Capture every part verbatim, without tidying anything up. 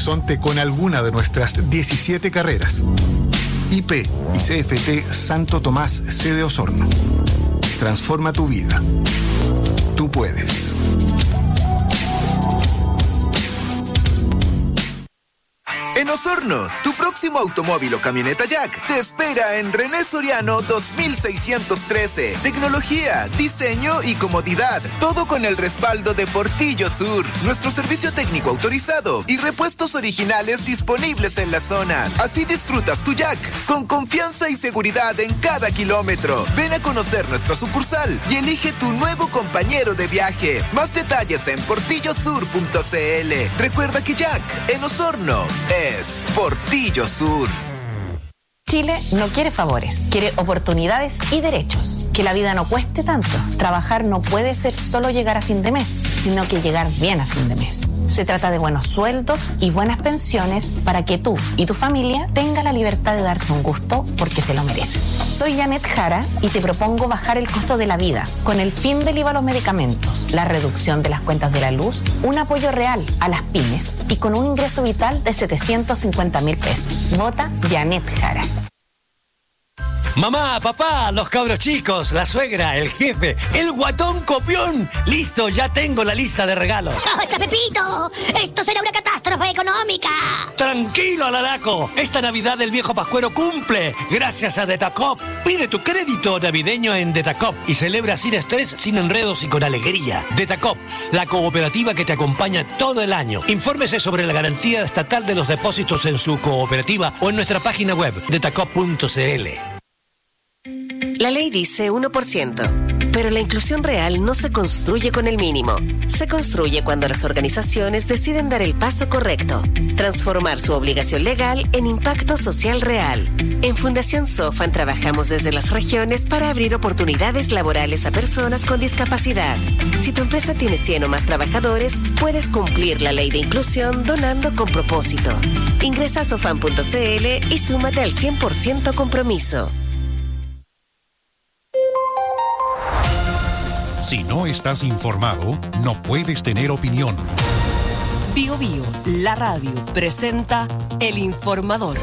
Horizonte con alguna de nuestras diecisiete carreras. I P y C F T Santo Tomás, sede Osorno. Transforma tu vida. Tú puedes. En Osorno, tu próximo automóvil o camioneta Jack te espera en René Soriano dos mil seiscientos trece. Tecnología, diseño y comodidad. Todo con el respaldo de Portillo Sur. Nuestro servicio técnico autorizado y repuestos originales disponibles en la zona. Así disfrutas tu Jack con confianza y seguridad en cada kilómetro. Ven a conocer nuestra sucursal y elige tu nuevo compañero de viaje. Más detalles en portillo sur punto c l. Recuerda que Jack en Osorno es Portillo Sur. Chile no quiere favores, quiere oportunidades y derechos. Que la vida no cueste tanto. Trabajar no puede ser solo llegar a fin de mes, sino que llegar bien a fin de mes. Se trata de buenos sueldos y buenas pensiones para que tú y tu familia tengan la libertad de darse un gusto porque se lo merecen. Soy Janet Jara y te propongo bajar el costo de la vida con el fin del I V A a los medicamentos, la reducción de las cuentas de la luz, un apoyo real a las pymes y con un ingreso vital de setecientos cincuenta mil pesos. Vota Janet Jara. Mamá, papá, los cabros chicos, la suegra, el jefe, el guatón copión. Listo, ya tengo la lista de regalos. ¡Basta, Pepito! ¡Esto será una catástrofe económica! Tranquilo, Alaraco. Esta Navidad el viejo Pascuero cumple. Gracias a Detacop. Pide tu crédito navideño en Detacop y celebra sin estrés, sin enredos y con alegría. Detacop, la cooperativa que te acompaña todo el año. Infórmese sobre la garantía estatal de los depósitos en su cooperativa o en nuestra página web, detacop punto c l. La ley dice uno por ciento, pero la inclusión real no se construye con el mínimo. Se construye cuando las organizaciones deciden dar el paso correcto, transformar su obligación legal en impacto social real. En Fundación Sofan trabajamos desde las regiones para abrir oportunidades laborales a personas con discapacidad. Si tu empresa tiene cien o más trabajadores, puedes cumplir la ley de inclusión donando con propósito. Ingresa a sofan punto c l y súmate al cien por ciento compromiso. Si no estás informado, no puedes tener opinión. Bio Bio, la radio, presenta El Informador.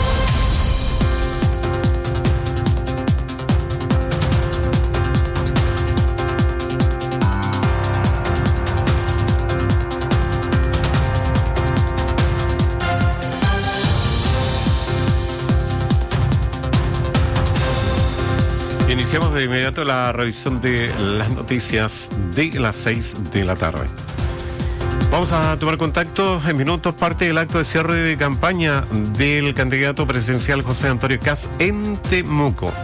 Iniciamos de inmediato la revisión de las noticias de las seis de la tarde. Vamos a tomar contacto en minutos, parte del acto de cierre de campaña del candidato presidencial José Antonio Kast en Temuco.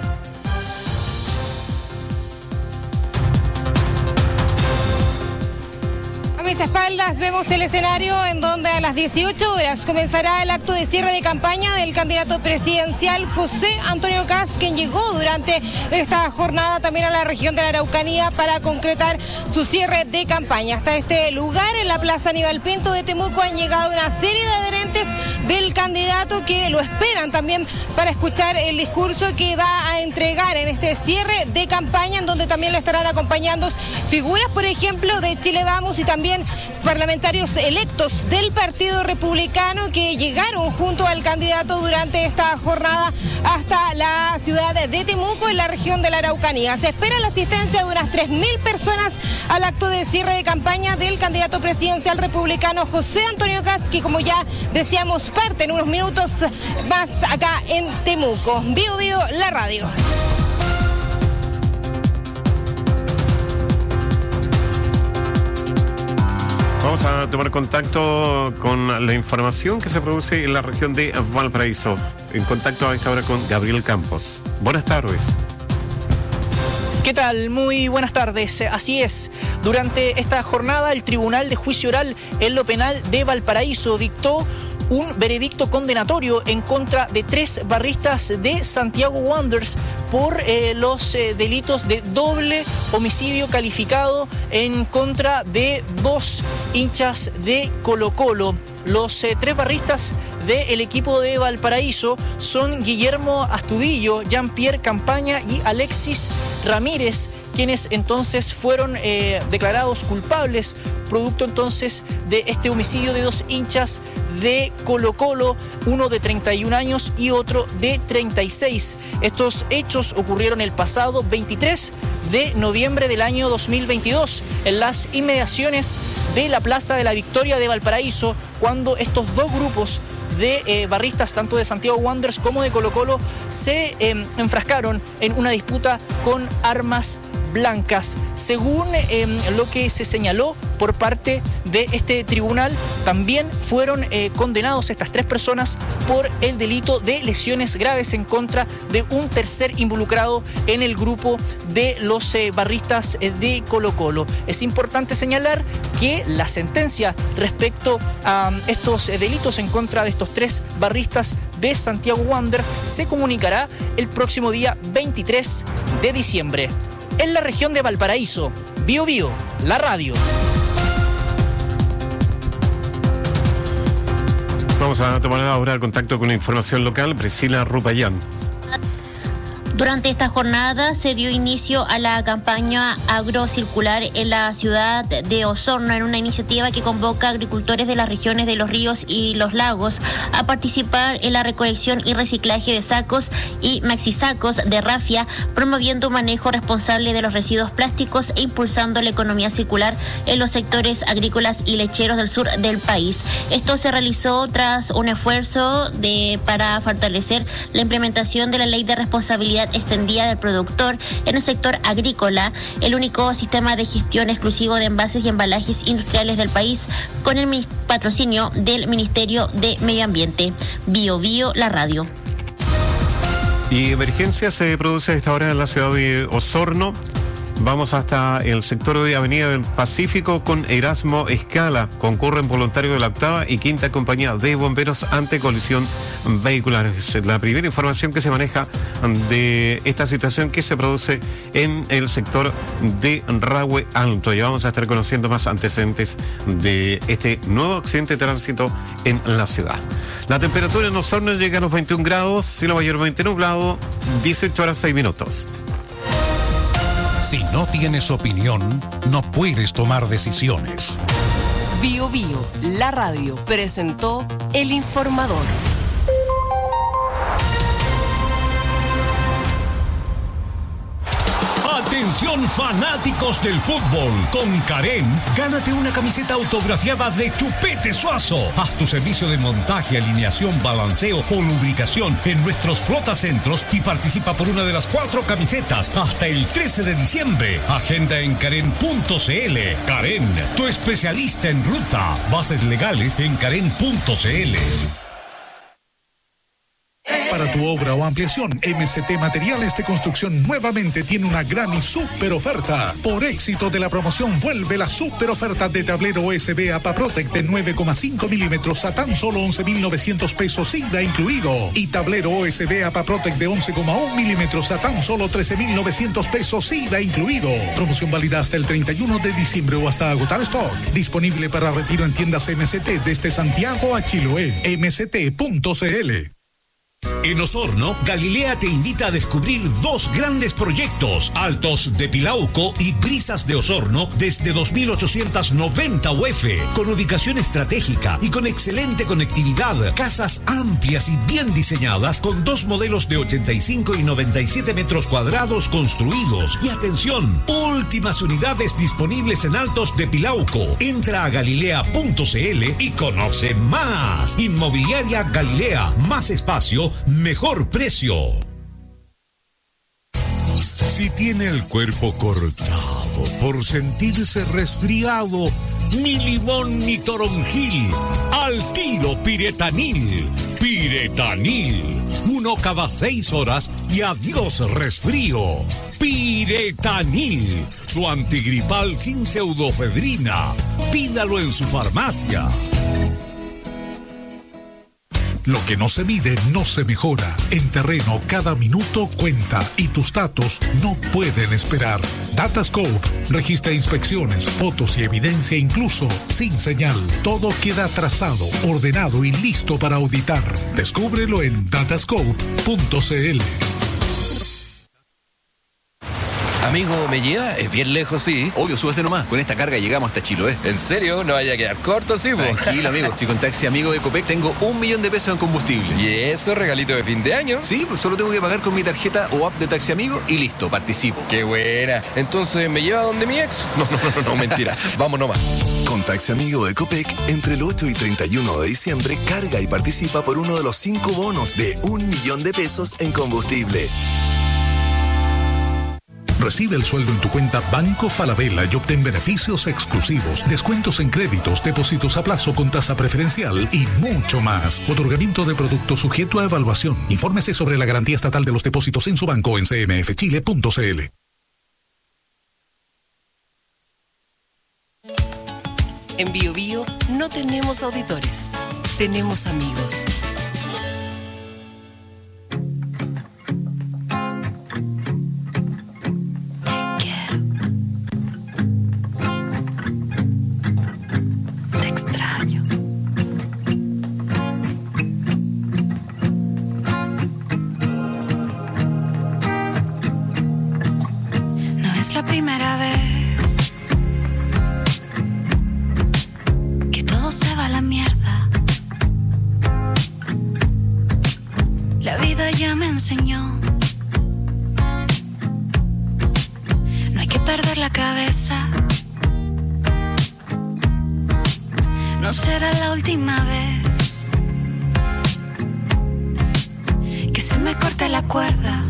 A mis espaldas vemos el escenario en donde a las dieciocho horas comenzará el acto de cierre de campaña del candidato presidencial José Antonio Kast, quien llegó durante esta jornada también a la región de la Araucanía para concretar su cierre de campaña. Hasta este lugar, en la Plaza Aníbal Pinto de Temuco, han llegado una serie de adherentes del candidato que lo esperan también para escuchar el discurso que va a entregar en este cierre de campaña, en donde también lo estarán acompañando figuras, por ejemplo, de Chile Vamos y también parlamentarios electos del Partido Republicano que llegaron junto al candidato durante esta jornada hasta la ciudad de Temuco, en la región de la Araucanía. Se espera la asistencia de unas tres mil personas al acto de cierre de campaña del candidato presidencial republicano José Antonio Kast, que, como ya decíamos, parte en unos minutos más acá en Temuco. Bio Bio, la radio. Vamos a tomar contacto con la información que se produce en la región de Valparaíso. En contacto a esta hora con Gabriel Campos. Buenas tardes. ¿Qué tal? Muy buenas tardes. Así es. Durante esta jornada, el Tribunal de Juicio Oral en lo Penal de Valparaíso dictó un veredicto condenatorio en contra de tres barristas de Santiago Wanderers por eh, los eh, delitos de doble homicidio calificado en contra de dos hinchas de Colo-Colo. Los eh, tres barristas del equipo de Valparaíso son Guillermo Astudillo, Jean-Pierre Campaña y Alexis Ramírez, quienes entonces fueron eh, declarados culpables, producto entonces de este homicidio de dos hinchas de Colo-Colo, uno de treinta y un años y otro de treinta y seis. Estos hechos ocurrieron el pasado veintitrés de noviembre del año dos mil veintidós en las inmediaciones de la Plaza de la Victoria de Valparaíso, cuando estos dos grupos de eh, barristas, tanto de Santiago Wanderers como de Colo-Colo, se eh, enfrascaron en una disputa con armas blancas. Según eh, lo que se señaló por parte de este tribunal, también fueron eh, condenados estas tres personas por el delito de lesiones graves en contra de un tercer involucrado en el grupo de los eh, barristas eh, de Colo-Colo. Es importante señalar que la sentencia respecto a um, estos eh, delitos en contra de estos tres barristas de Santiago Wanderers se comunicará el próximo día veintitrés de diciembre. En la región de Valparaíso, Bío Bío, la radio. Vamos a tomar ahora contacto con la información local. Priscila Rupayán. Durante esta jornada se dio inicio a la campaña agrocircular en la ciudad de Osorno, en una iniciativa que convoca a agricultores de las regiones de los ríos y los lagos a participar en la recolección y reciclaje de sacos y maxisacos de rafia, promoviendo un manejo responsable de los residuos plásticos e impulsando la economía circular en los sectores agrícolas y lecheros del sur del país. Esto se realizó tras un esfuerzo de, para fortalecer la implementación de la Ley de Responsabilidad Extendida del Productor en el sector agrícola, el único sistema de gestión exclusivo de envases y embalajes industriales del país, con el patrocinio del Ministerio de Medio Ambiente. Bío Bío, la radio. Y emergencia se produce a esta hora en la ciudad de Osorno. Vamos hasta el sector de Avenida del Pacífico con Erasmo Escala. Concurren voluntarios de la octava y quinta compañía de bomberos ante colisión vehicular. Es la primera información que se maneja de esta situación que se produce en el sector de Rahue Alto. Y vamos a estar conociendo más antecedentes de este nuevo accidente de tránsito en la ciudad. La temperatura en Osorno llega a los veintiún grados, cielo mayormente nublado, dieciocho horas seis minutos. Si no tienes opinión, no puedes tomar decisiones. Bío Bío, la radio, presentó El Informador. Atención fanáticos del fútbol, con Karen, gánate una camiseta autografiada de Chupete Suazo. Haz tu servicio de montaje, alineación, balanceo o lubricación en nuestros flotacentros y participa por una de las cuatro camisetas hasta el trece de diciembre. Agenda en karen punto cl. Karen, tu especialista en ruta. Bases legales en karen punto cl. Para tu obra o ampliación, M C T Materiales de Construcción nuevamente tiene una gran y súper oferta. Por éxito de la promoción, vuelve la súper oferta de tablero U S B APAPROTEC de nueve coma cinco milímetros a tan solo once mil novecientos pesos I V A incluido. Y tablero U S B APAPROTEC de once coma uno milímetros a tan solo trece mil novecientos pesos I V A incluido. Promoción válida hasta el treinta y uno de diciembre o hasta agotar stock. Disponible para retiro en tiendas M C T desde Santiago a Chiloé. m c t punto c l. En Osorno, Galilea te invita a descubrir dos grandes proyectos, Altos de Pilauco y Brisas de Osorno, desde dos mil ochocientos noventa U F, con ubicación estratégica y con excelente conectividad, casas amplias y bien diseñadas, con dos modelos de ochenta y cinco y noventa y siete metros cuadrados construidos. Y atención, últimas unidades disponibles en Altos de Pilauco. Entra a galilea punto cl y conoce más. Inmobiliaria Galilea, más espacio, mejor precio. Si tiene el cuerpo cortado por sentirse resfriado, ni limón ni toronjil, al tiro Piretanil. Piretanil, uno cada seis horas y adiós resfrío. Piretanil, su antigripal sin pseudofedrina. Pídalo en su farmacia. Lo que no se mide no se mejora. En terreno cada minuto cuenta y tus datos no pueden esperar. Datascope registra inspecciones, fotos y evidencia incluso sin señal. Todo queda trazado, ordenado y listo para auditar. Descúbrelo en datascope punto cl. Amigo, ¿me lleva? Es bien lejos, sí. Obvio, súbase nomás. Con esta carga llegamos hasta Chiloé. ¿En serio? No vaya a quedar corto, sí, po. Tranquilo, amigo. Si con Taxi Amigo de Copec tengo un millón de pesos en combustible. ¿Y eso, regalito de fin de año? Sí, pues solo tengo que pagar con mi tarjeta o app de Taxi Amigo y listo, participo. ¡Qué buena! Entonces, ¿me lleva donde mi ex? No, no, no, no, mentira. Vamos nomás. Con Taxi Amigo de Copec, entre el ocho y treinta y uno de diciembre, carga y participa por uno de los cinco bonos de un millón de pesos en combustible. Recibe el sueldo en tu cuenta Banco Falabella y obtén beneficios exclusivos, descuentos en créditos, depósitos a plazo con tasa preferencial y mucho más. Otorgamiento de productos sujeto a evaluación. Infórmese sobre la garantía estatal de los depósitos en su banco en c m f chile punto c l. En Bio Bio no tenemos auditores, tenemos amigos. Extraño. No es la primera vez que todo se va a la mierda. La vida ya me enseñó. No hay que perder la cabeza. No será la última vez que se me corte la cuerda.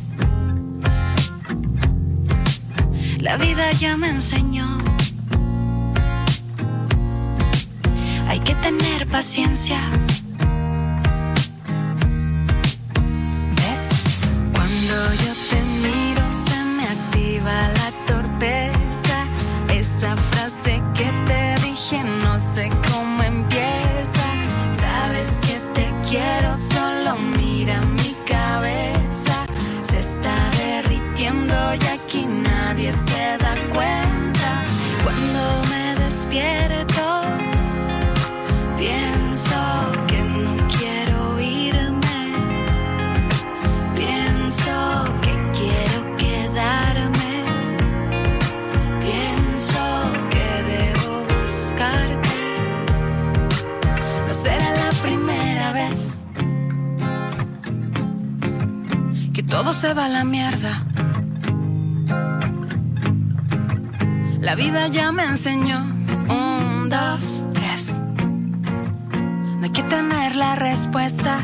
La vida ya me enseñó. Hay que tener paciencia. ¿Ves? Cuando yo te miro se me activa la torpeza. Esa frase que te dije no sé cómo empieza. Sabes que te quiero, solo mira mi cabeza. Se está derritiendo y aquí nadie se da cuenta. Cuando me despierto pienso que no quiero irme. Pienso que quiero quedarme. Pienso que debo buscarte. No será la primera vez que todo se va a la mierda. La vida ya me enseñó. Un, dos, tres. No hay que tener la respuesta.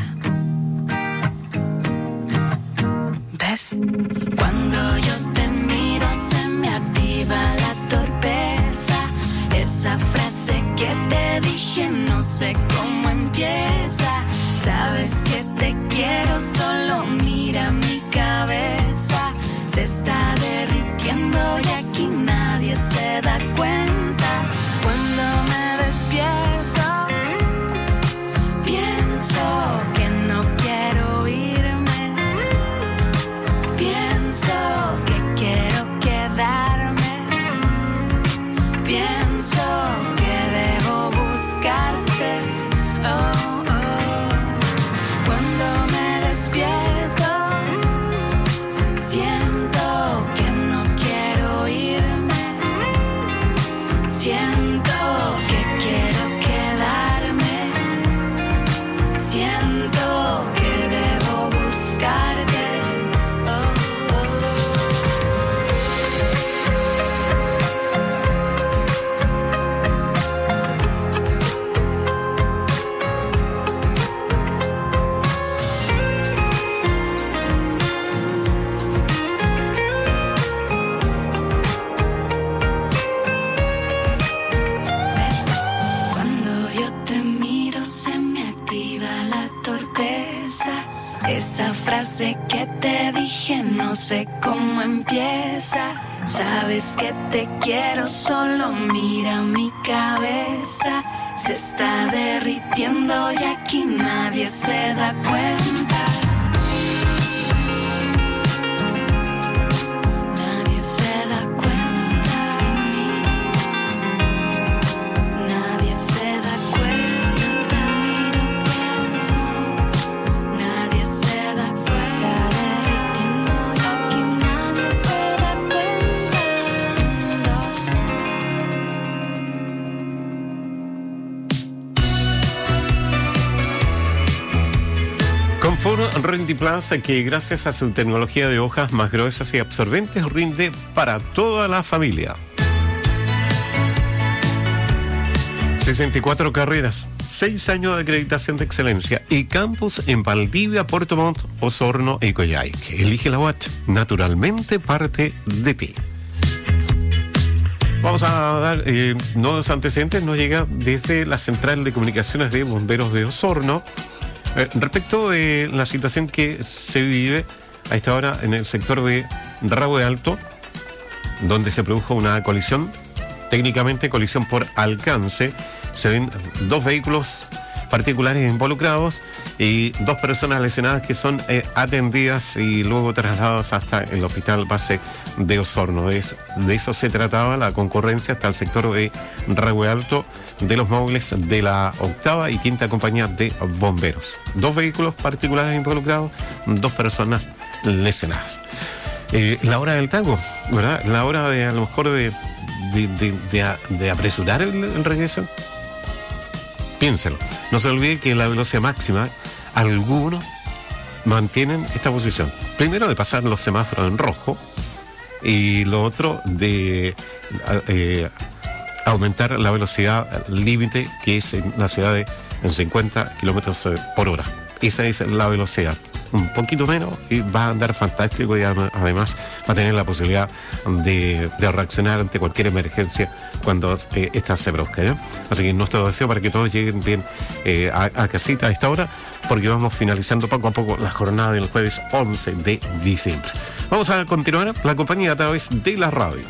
¿Ves? Cuando yo te miro se me activa la torpeza. Esa frase que te dije no sé cómo empieza. Sabes que te quiero, solo mira mi cabeza. Se está derritiendo y aquí nadie se da cuenta. Cuando me despierto pienso que no quiero irme. Pienso que quiero quedarme. Pienso que debo buscarte. Oh, oh. Cuando me despierto siento que no quiero irme. Siento que quiero quedarme. Siento que debo buscarte. Esa frase que te dije no sé cómo empieza. Sabes que te quiero, solo mira mi cabeza. Se está derritiendo y aquí nadie se da cuenta. Nadie se da cuenta. Nadie se da cuenta. Miro, pienso. Nadie se da cuenta. Se está derritiendo y aquí nadie se da cuenta. Confort Rendiplus, que gracias a su tecnología de hojas más gruesas y absorbentes rinde para toda la familia. sesenta y cuatro carreras, seis años de acreditación de excelencia y campus en Valdivia, Puerto Montt, Osorno y Coyhaique. Elige la U A C, naturalmente parte de ti. Vamos a dar eh, nuevos antecedentes. Nos llega desde la Central de Comunicaciones de Bomberos de Osorno. Eh, respecto de la situación que se vive a esta hora en el sector de Rahue Alto, donde se produjo una colisión, técnicamente colisión por alcance. Se ven dos vehículos particulares involucrados y dos personas lesionadas que son eh, atendidas y luego trasladadas hasta el hospital base de Osorno. De eso, de eso se trataba la concurrencia hasta el sector de Rahue Alto de los móviles de la octava y quinta compañía de bomberos. Dos vehículos particulares involucrados, dos personas lesionadas. Eh, la hora del tango, ¿verdad? La hora de a lo mejor de, de, de, de, de apresurar el, el regreso. Piénselo. No se olvide que la velocidad máxima, algunos mantienen esta posición. Primero de pasar los semáforos en rojo y lo otro de eh, aumentar la velocidad límite, que es en la ciudad de en cincuenta kilómetros por hora. Esa es la velocidad. Un poquito menos y va a andar fantástico y además va a tener la posibilidad de, de reaccionar ante cualquier emergencia cuando eh, esta se produzca, ¿ya? Así que nuestro deseo para que todos lleguen bien eh, a, a casita a esta hora, porque vamos finalizando poco a poco la jornada del jueves once de diciembre. Vamos a continuar la compañía a través de la radio.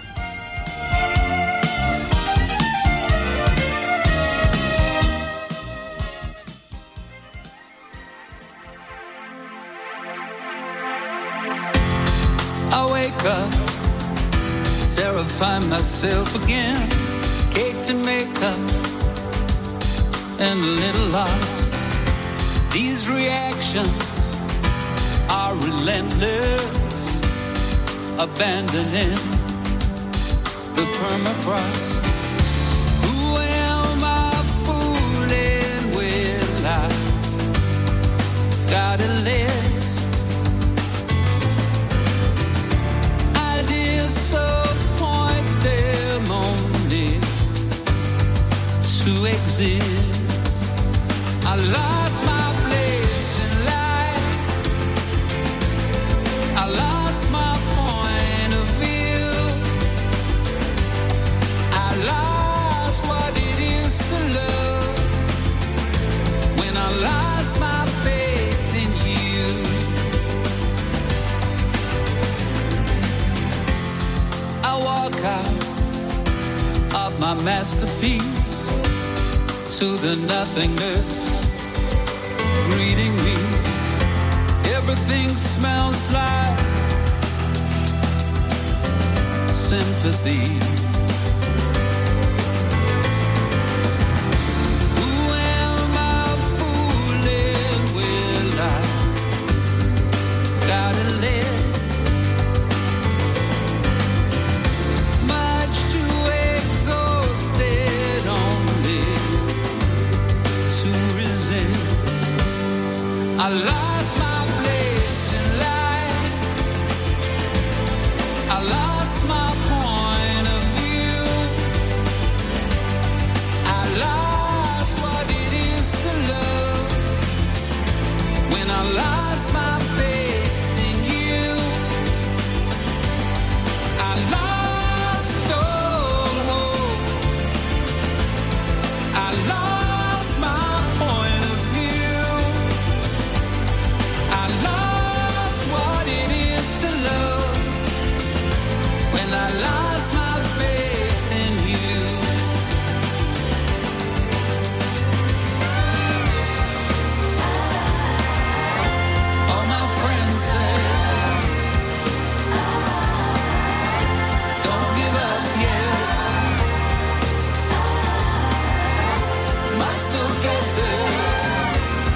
Up, terrify myself again, cake to make up, and a little lost. These reactions are relentless, abandoning the permafrost. Who am I fooling with? I got a list. Disappoint them only to exist. I lost my place in life. I lost my point of view. I lost what it is to love when I lost my faith in you. I walk out of my masterpiece to the nothingness greeting me. Everything smells like sympathy. Who am I fooling? Will I got a list? I lost my place in life. I lost my point of view. I lost what it is to love when I lost my faith in you. I lost all hope. I lost my point of view. I lost what it is to love when I lost my faith in you. All my friends say, don't give up yet. Must still get there,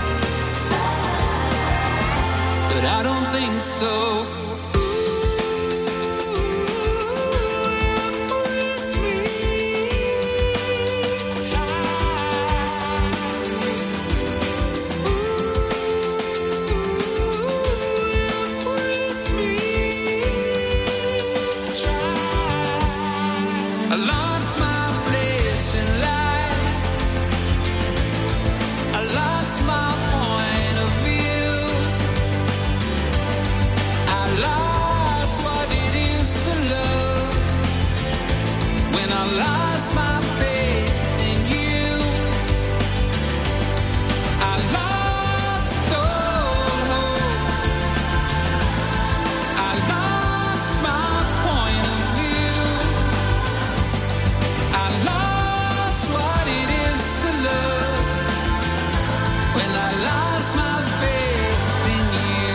but I don't think so. lost my faith in you.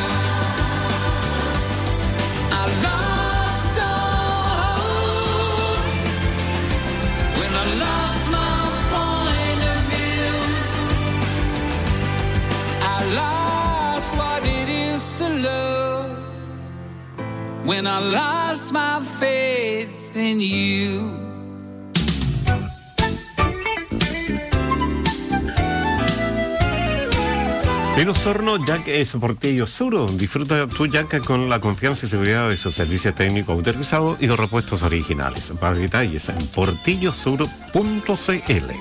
I lost all hope when I lost my point of view. I lost what it is to love when I lost my faith in you. En Osorno, Jack es Portillo Sur. Disfruta tu Jack con la confianza y seguridad de sus servicios técnicos autorizados y los repuestos originales. Más detalles en portillo sur punto c l.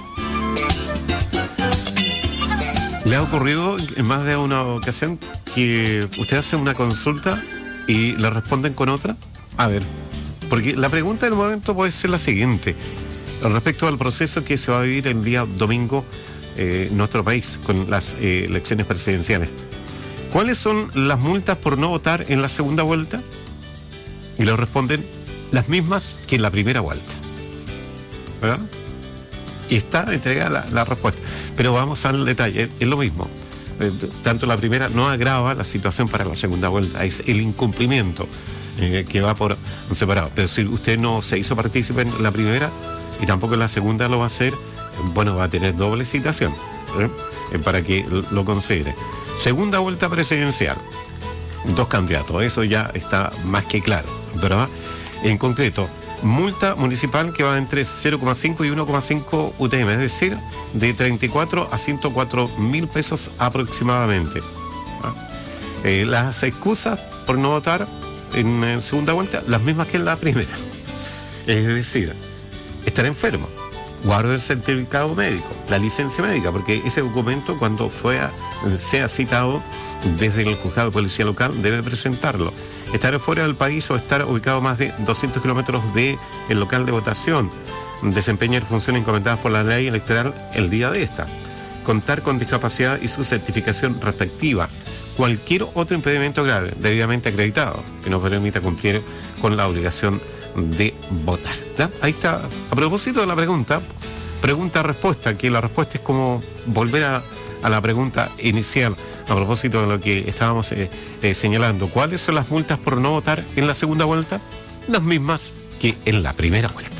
¿Le ha ocurrido en más de una ocasión que usted hace una consulta y le responden con otra? A ver, porque la pregunta del momento puede ser la siguiente. Respecto al proceso que se va a vivir el día domingo en eh, nuestro país con las eh, elecciones presidenciales. ¿Cuáles son las multas por no votar en la segunda vuelta? Y le responden las mismas que en la primera vuelta. ¿Verdad? Y está entregada la, la respuesta. Pero vamos al detalle, es lo mismo. Eh, tanto la primera no agrava la situación para la segunda vuelta, es el incumplimiento eh, que va por separado. Pero si usted no se hizo partícipe en la primera y tampoco en la segunda lo va a hacer, bueno, va a tener doble citación ¿eh? Eh, para que lo considere. Segunda vuelta presidencial, dos candidatos, eso ya está más que claro, ¿verdad? En concreto, multa municipal que va entre cero coma cinco y uno coma cinco U T M, es decir, de treinta y cuatro a ciento cuatro mil pesos aproximadamente. ¿Ah? Eh, las excusas por no votar en eh, segunda vuelta, las mismas que en la primera. Es decir, estar enfermo, guarde el certificado médico, la licencia médica, porque ese documento cuando fue a, sea citado desde el juzgado de policía local debe presentarlo. Estar fuera del país o estar ubicado más de doscientos kilómetros del local de votación. Desempeñar funciones encomendadas por la ley electoral el día de esta. Contar con discapacidad y su certificación respectiva. Cualquier otro impedimento grave debidamente acreditado que no permita cumplir con la obligación de votar. ¿Ya? Ahí está. A propósito de la pregunta, pregunta-respuesta, que la respuesta es como volver a, a la pregunta inicial, a propósito de lo que estábamos eh, eh, señalando. ¿Cuáles son las multas por no votar en la segunda vuelta? Las mismas que en la primera vuelta.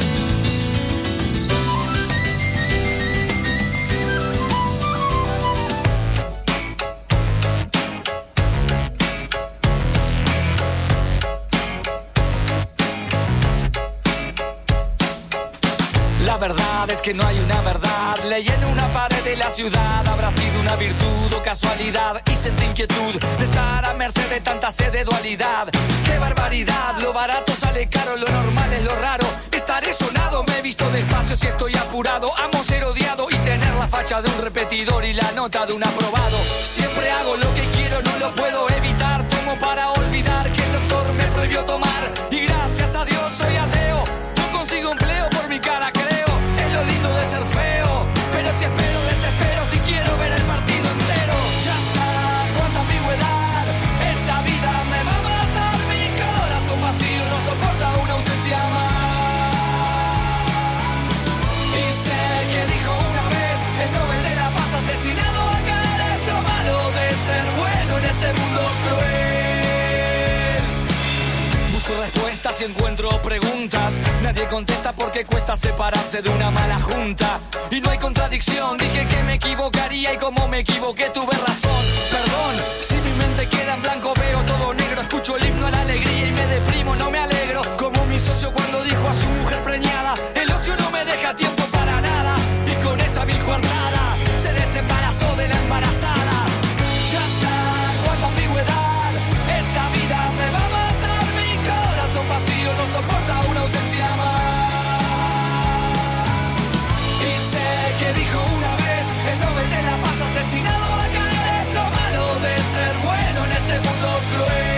La verdad es que no hay una verdad. Leí en una pared de la ciudad. Habrá sido una virtud o casualidad. Y sentí inquietud de estar a merced de tanta sed de dualidad. ¡Qué barbaridad! Lo barato sale caro, lo normal es lo raro. Estaré sonado, me he visto despacio si estoy apurado. Amo ser odiado y tener la facha de un repetidor y la nota de un aprobado. Siempre hago lo que quiero, no lo puedo evitar. Tomo para olvidar que el doctor me prohibió tomar. Y gracias a Dios soy ateo. No consigo empleo por mi cara, creo. Es lo lindo de ser feo. Pero si espero, desespero si quiero ver el partido entero. Ya está, cuánta ambigüedad. Esta vida me va a matar. Mi corazón vacío no soporta una ausencia más. Y sé que dijo una vez el Nobel de la Paz asesinado acá. Es lo malo de ser bueno en este mundo cruel. Busco respuestas y encuentro preguntas. Nadie contesta porque cuesta separarse de una mala junta. Y no hay contradicción, dije que me equivocaría y como me equivoqué tuve razón. Perdón, si mi mente queda en blanco veo todo negro. Escucho el himno a la alegría y me deprimo, no me alegro. Como mi socio cuando dijo a su mujer preñada: el ocio no me deja tiempo para nada. Y con esa vil coartada se desembarazó de la embarazada. Ya está, cuánta ambigüedad. Esta vida me va a matar. Mi corazón vacío no soporta una ausencia más. Y sé que dijo una vez el Nobel de la Paz asesinado acá. Es lo malo de ser bueno en este mundo cruel.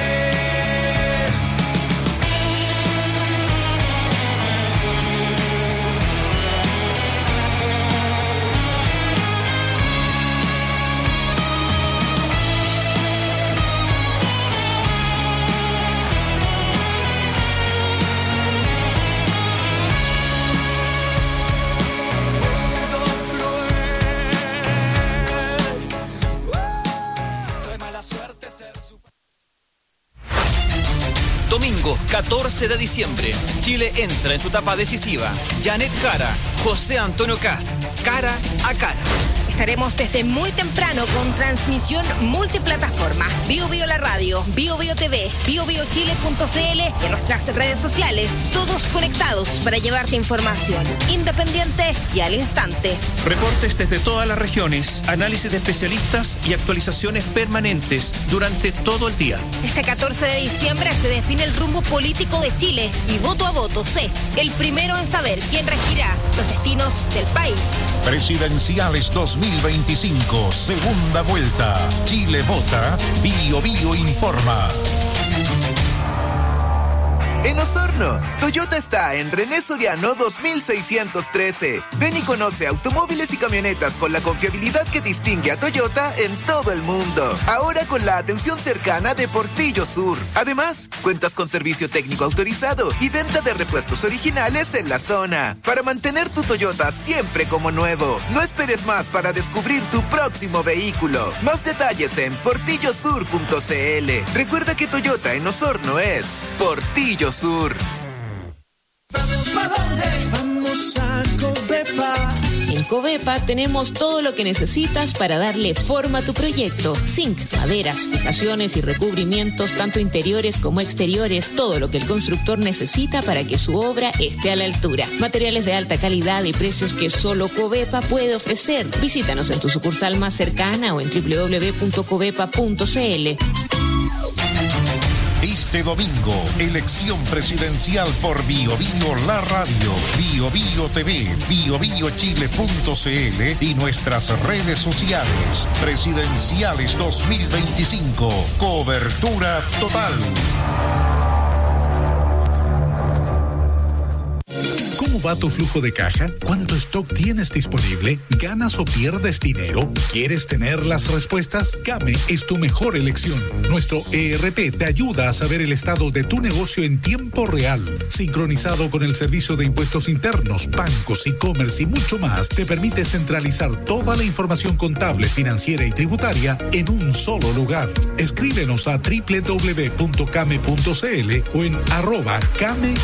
Domingo catorce de diciembre, Chile entra en su etapa decisiva. Janet Jara, José Antonio Cast, cara a cara. Estaremos desde muy temprano con transmisión multiplataforma. Bio Bio la radio, Bio Bio T V, bio bio chile punto c l y en nuestras redes sociales. Todos conectados para llevarte información independiente y al instante. Reportes desde todas las regiones, análisis de especialistas y actualizaciones permanentes durante todo el día. Este catorce de diciembre se define el rumbo político de Chile y voto a voto sé, el primero en saber quién regirá los destinos del país. Presidenciales dos mil veinticinco, segunda vuelta. Chile vota, Bio Bio informa. En Osorno, Toyota está en René Soriano dos mil seiscientos trece. Ven y conoce automóviles y camionetas con la confiabilidad que distingue a Toyota en todo el mundo. Ahora con la atención cercana de Portillo Sur. Además, cuentas con servicio técnico autorizado y venta de repuestos originales en la zona. Para mantener tu Toyota siempre como nuevo. No esperes más para descubrir tu próximo vehículo. Más detalles en portillo sur punto c l. Recuerda que Toyota en Osorno es Portillo Sur. Sur. ¿Para dónde? Vamos a Covepa. En Covepa tenemos todo lo que necesitas para darle forma a tu proyecto. Zinc, maderas, fijaciones y recubrimientos, tanto interiores como exteriores, todo lo que el constructor necesita para que su obra esté a la altura. Materiales de alta calidad y precios que solo Covepa puede ofrecer. Visítanos en tu sucursal más cercana o en doble u doble u doble u punto covepa punto c l. Este domingo, elección presidencial por Bio Bio la radio, Bio Bio T V, bio bio chile punto c l y nuestras redes sociales. Presidenciales dos mil veinticinco, cobertura total. ¿Cómo va tu flujo de caja? ¿Cuánto stock tienes disponible? ¿Ganas o pierdes dinero? ¿Quieres tener las respuestas? Came es tu mejor elección. Nuestro E R P te ayuda a saber el estado de tu negocio en tiempo real. Sincronizado con el servicio de impuestos internos, bancos, e-commerce y mucho más, te permite centralizar toda la información contable, financiera y tributaria en un solo lugar. Escríbenos a doble u doble u doble u punto came punto c l o en arroba camecl.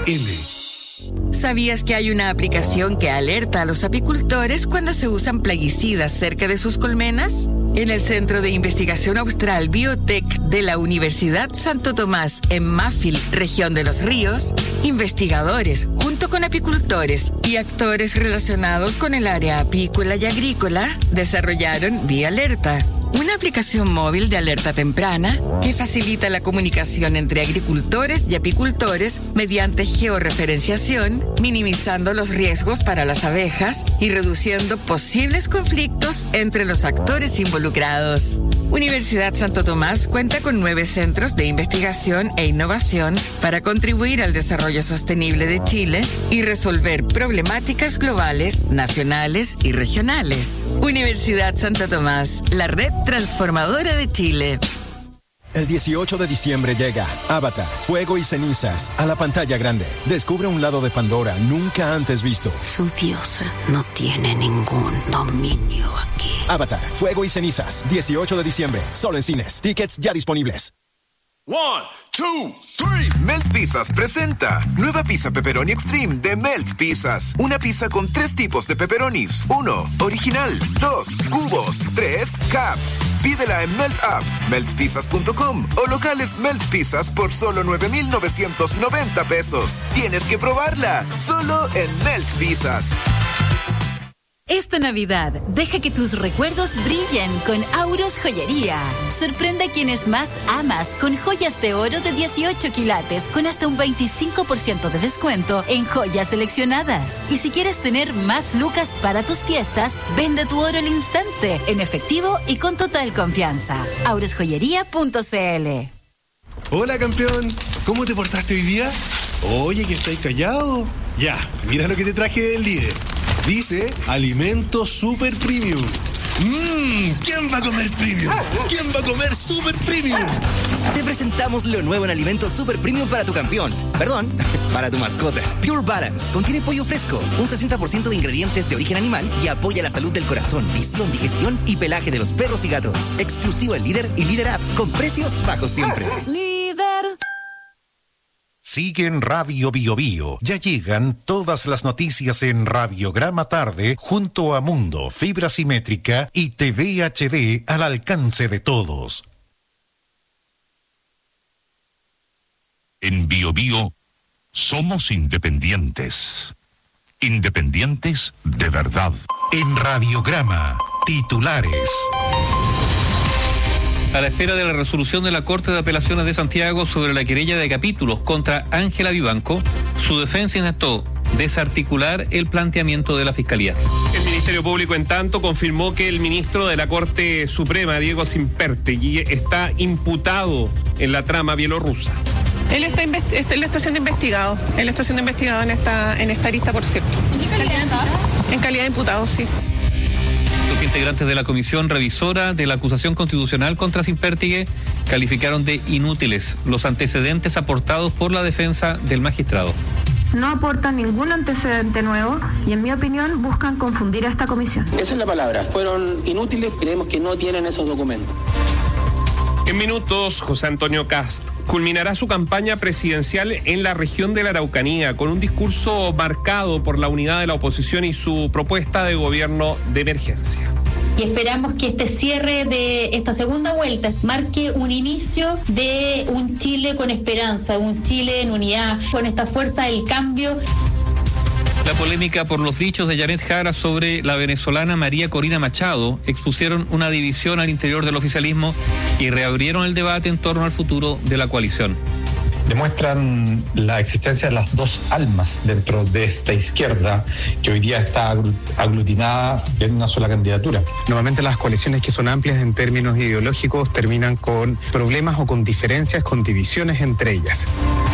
¿Sabías que hay una aplicación que alerta a los apicultores cuando se usan plaguicidas cerca de sus colmenas? En el Centro de Investigación Austral Biotech de la Universidad Santo Tomás en Máfil, región de Los Ríos, investigadores, junto con apicultores y actores relacionados con el área apícola y agrícola, desarrollaron Vía Alerta, una aplicación móvil de alerta temprana que facilita la comunicación entre agricultores y apicultores mediante georreferenciación, minimizando los riesgos para las abejas y reduciendo posibles conflictos entre los actores involucrados. Universidad Santo Tomás cuenta con nueve centros de investigación e innovación para contribuir al desarrollo sostenible de Chile y resolver problemáticas globales, nacionales y regionales. Universidad Santo Tomás, la red transformadora de Chile. El dieciocho de diciembre llega Avatar, Fuego y Cenizas a la pantalla grande. Descubre un lado de Pandora nunca antes visto. Su diosa no tiene ningún dominio aquí. Avatar, Fuego y Cenizas, dieciocho de diciembre, solo en cines. Tickets ya disponibles. One, two, three. Melt Pizzas presenta nueva pizza pepperoni extreme de Melt Pizzas. Una pizza con tres tipos de pepperonis. Uno, original. Dos, cubos. Tres, caps. Pídela en Melt App, melt pizzas punto com o locales Melt Pizzas por solo nueve mil novecientos noventa pesos. Tienes que probarla, solo en Melt Pizzas. Esta Navidad, deja que tus recuerdos brillen con Auros Joyería. Sorprende a quienes más amas con joyas de oro de dieciocho quilates con hasta un veinticinco por ciento de descuento en joyas seleccionadas. Y si quieres tener más lucas para tus fiestas, vende tu oro al instante, en efectivo y con total confianza. auros joyería punto c l. Hola, campeón. ¿Cómo te portaste hoy día? Oye, que estáis callado. Ya, mira lo que te traje del líder. Dice Alimento Super Premium. Mmm, ¿quién va a comer premium? ¿Quién va a comer super premium? Te presentamos lo nuevo en Alimento Super Premium para tu campeón. Perdón, para tu mascota. Pure Balance. Contiene pollo fresco, un sesenta por ciento de ingredientes de origen animal y apoya la salud del corazón, visión, digestión y pelaje de los perros y gatos. Exclusivo en Líder y Líder App, con precios bajos siempre. Líder. Sigue en Radio Bio Bio. Ya llegan todas las noticias en Radiograma Tarde junto a Mundo, fibra simétrica y T V H D al alcance de todos. En Bio Bio somos independientes. Independientes de verdad. En Radiograma, titulares. A la espera de la resolución de la Corte de Apelaciones de Santiago sobre la querella de capítulos contra Ángela Vivanco, su defensa intentó desarticular el planteamiento de la Fiscalía. El Ministerio Público, en tanto, confirmó que el ministro de la Corte Suprema, Diego Simpertegui, está imputado en la trama bielorrusa. Él está, investi- él está siendo investigado, él está siendo investigado en esta, en esta lista, por cierto. ¿En qué calidad de imputado? En calidad de imputado, sí. Los integrantes de la comisión revisora de la acusación constitucional contra Simpertegui calificaron de inútiles los antecedentes aportados por la defensa del magistrado. No aportan ningún antecedente nuevo y, en mi opinión, buscan confundir a esta comisión. Esa es la palabra. Fueron inútiles, creemos que no tienen esos documentos. En minutos, José Antonio Kast culminará su campaña presidencial en la región de la Araucanía con un discurso marcado por la unidad de la oposición y su propuesta de gobierno de emergencia. Y esperamos que este cierre de esta segunda vuelta marque un inicio de un Chile con esperanza, un Chile en unidad, con esta fuerza del cambio. La polémica por los dichos de Janet Jara sobre la venezolana María Corina Machado expusieron una división al interior del oficialismo y reabrieron el debate en torno al futuro de la coalición. Demuestran la existencia de las dos almas dentro de esta izquierda que hoy día está aglutinada en una sola candidatura. Normalmente las coaliciones que son amplias en términos ideológicos terminan con problemas o con diferencias, con divisiones entre ellas.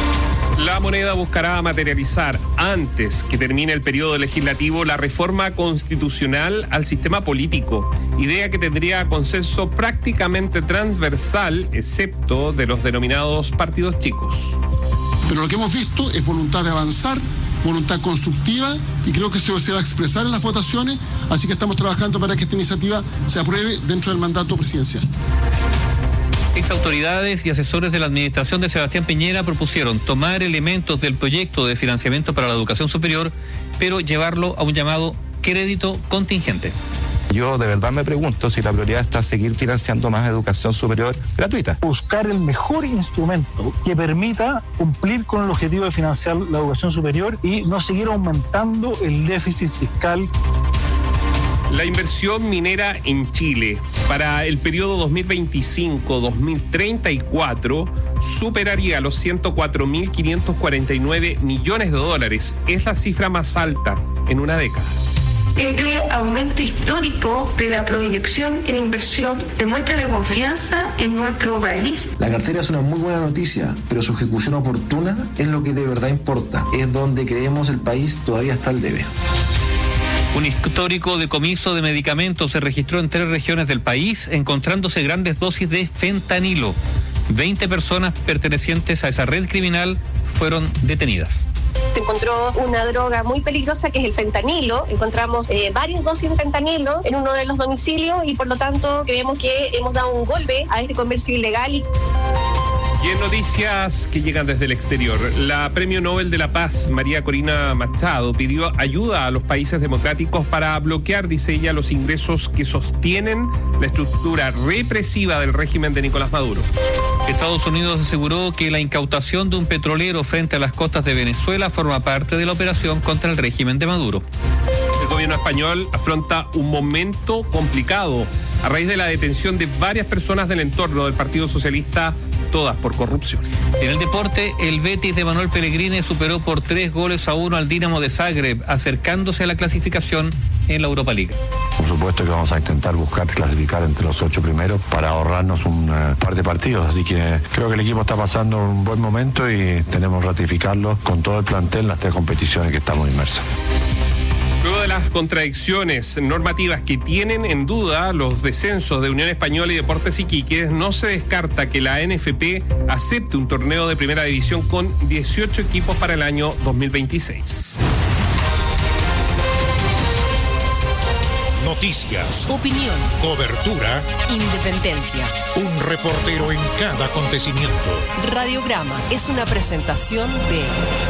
La Moneda buscará materializar antes que termine el periodo legislativo la reforma constitucional al sistema político, idea que tendría consenso prácticamente transversal, excepto de los denominados partidos chicos. Pero lo que hemos visto es voluntad de avanzar, voluntad constructiva, y creo que eso se va a expresar en las votaciones, así que estamos trabajando para que esta iniciativa se apruebe dentro del mandato presidencial. Exautoridades y asesores de la administración de Sebastián Piñera propusieron tomar elementos del proyecto de financiamiento para la educación superior, pero llevarlo a un llamado crédito contingente. Yo de verdad me pregunto si la prioridad está seguir financiando más educación superior gratuita. Buscar el mejor instrumento que permita cumplir con el objetivo de financiar la educación superior y no seguir aumentando el déficit fiscal. La inversión minera en Chile para el periodo dos mil veinticinco a dos mil treinta y cuatro superaría los ciento cuatro mil quinientos cuarenta y nueve millones de dólares. Es la cifra más alta en una década. Este aumento histórico de la proyección en inversión demuestra la confianza en nuestro país. La cartera es una muy buena noticia, pero su ejecución oportuna es lo que de verdad importa. Es donde creemos el país todavía está al debe. Un histórico decomiso de medicamentos se registró en tres regiones del país, encontrándose grandes dosis de fentanilo. veinte personas pertenecientes a esa red criminal fueron detenidas. Se encontró una droga muy peligrosa que es el fentanilo. Encontramos eh, varias dosis de fentanilo en uno de los domicilios y por lo tanto creemos que hemos dado un golpe a este comercio ilegal. Y... Y en noticias que llegan desde el exterior, la Premio Nobel de la Paz, María Corina Machado, pidió ayuda a los países democráticos para bloquear, dice ella, los ingresos que sostienen la estructura represiva del régimen de Nicolás Maduro. Estados Unidos aseguró que la incautación de un petrolero frente a las costas de Venezuela forma parte de la operación contra el régimen de Maduro. El gobierno español afronta un momento complicado a raíz de la detención de varias personas del entorno del Partido Socialista, todas por corrupción. En el deporte, el Betis de Manuel Pellegrini superó por tres goles a uno al Dinamo de Zagreb, acercándose a la clasificación en la Europa League. Por supuesto que vamos a intentar buscar clasificar entre los ocho primeros para ahorrarnos un uh, par de partidos, así que creo que el equipo está pasando un buen momento y tenemos que ratificarlo con todo el plantel en las tres competiciones que estamos inmersos. Luego de las contradicciones normativas que tienen en duda los descensos de Unión Española y Deportes Iquique, no se descarta que la N F P acepte un torneo de primera división con dieciocho equipos para el año dos mil veintiséis. Noticias, Opinión, cobertura, independencia. un reportero en cada acontecimiento. Radiograma es una presentación de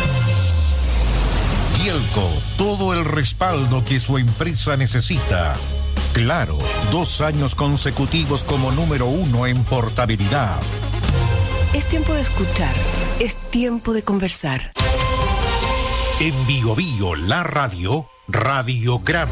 Bielco, todo el respaldo que su empresa necesita. Claro, dos años consecutivos como número uno en portabilidad. Es tiempo de escuchar, es tiempo de conversar. En Bio Bio, la radio, Radiograma.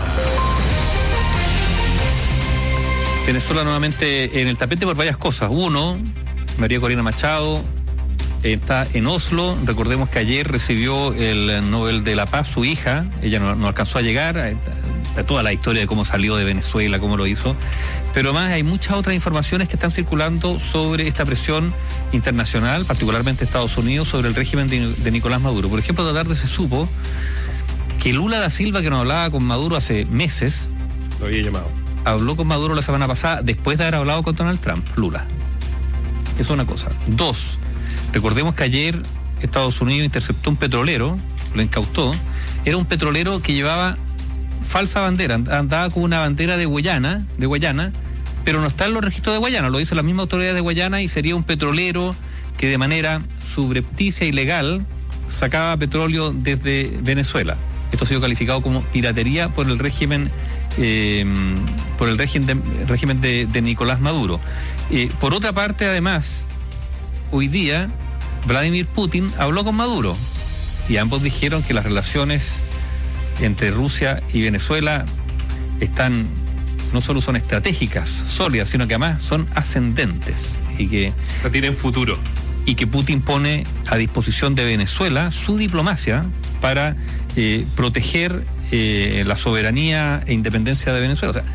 Venezuela nuevamente en el tapete por varias cosas. Uno, María Corina Machado está en Oslo. Recordemos que ayer recibió el Nobel de la Paz su hija. Ella no, no alcanzó a llegar. A toda la historia de cómo salió de Venezuela, cómo lo hizo. Pero además hay muchas otras informaciones que están circulando sobre esta presión internacional, particularmente Estados Unidos, sobre el régimen de, de Nicolás Maduro. Por ejemplo, esta tarde se supo que Lula da Silva, que nos hablaba con Maduro hace meses, lo había llamado. Habló con Maduro la semana pasada después de haber hablado con Donald Trump, Lula. Eso es una cosa. Dos, recordemos que ayer Estados Unidos interceptó un petrolero, lo incautó. Era un petrolero que llevaba falsa bandera, andaba con una bandera de Guayana, de Guayana, pero no está en los registros de Guayana, lo dice la misma autoridad de Guayana, y sería un petrolero que de manera subrepticia y legal sacaba petróleo desde Venezuela. Esto ha sido calificado como piratería por el régimen eh, por el régimen de, régimen de, de Nicolás Maduro. Eh, por otra parte, además, hoy día Vladimir Putin habló con Maduro y ambos dijeron que las relaciones entre Rusia y Venezuela están, no solo son estratégicas, sólidas, sino que además son ascendentes y que o sea, tienen futuro. Y que Putin pone a disposición de Venezuela su diplomacia para eh, proteger eh, la soberanía e independencia de Venezuela. O sea,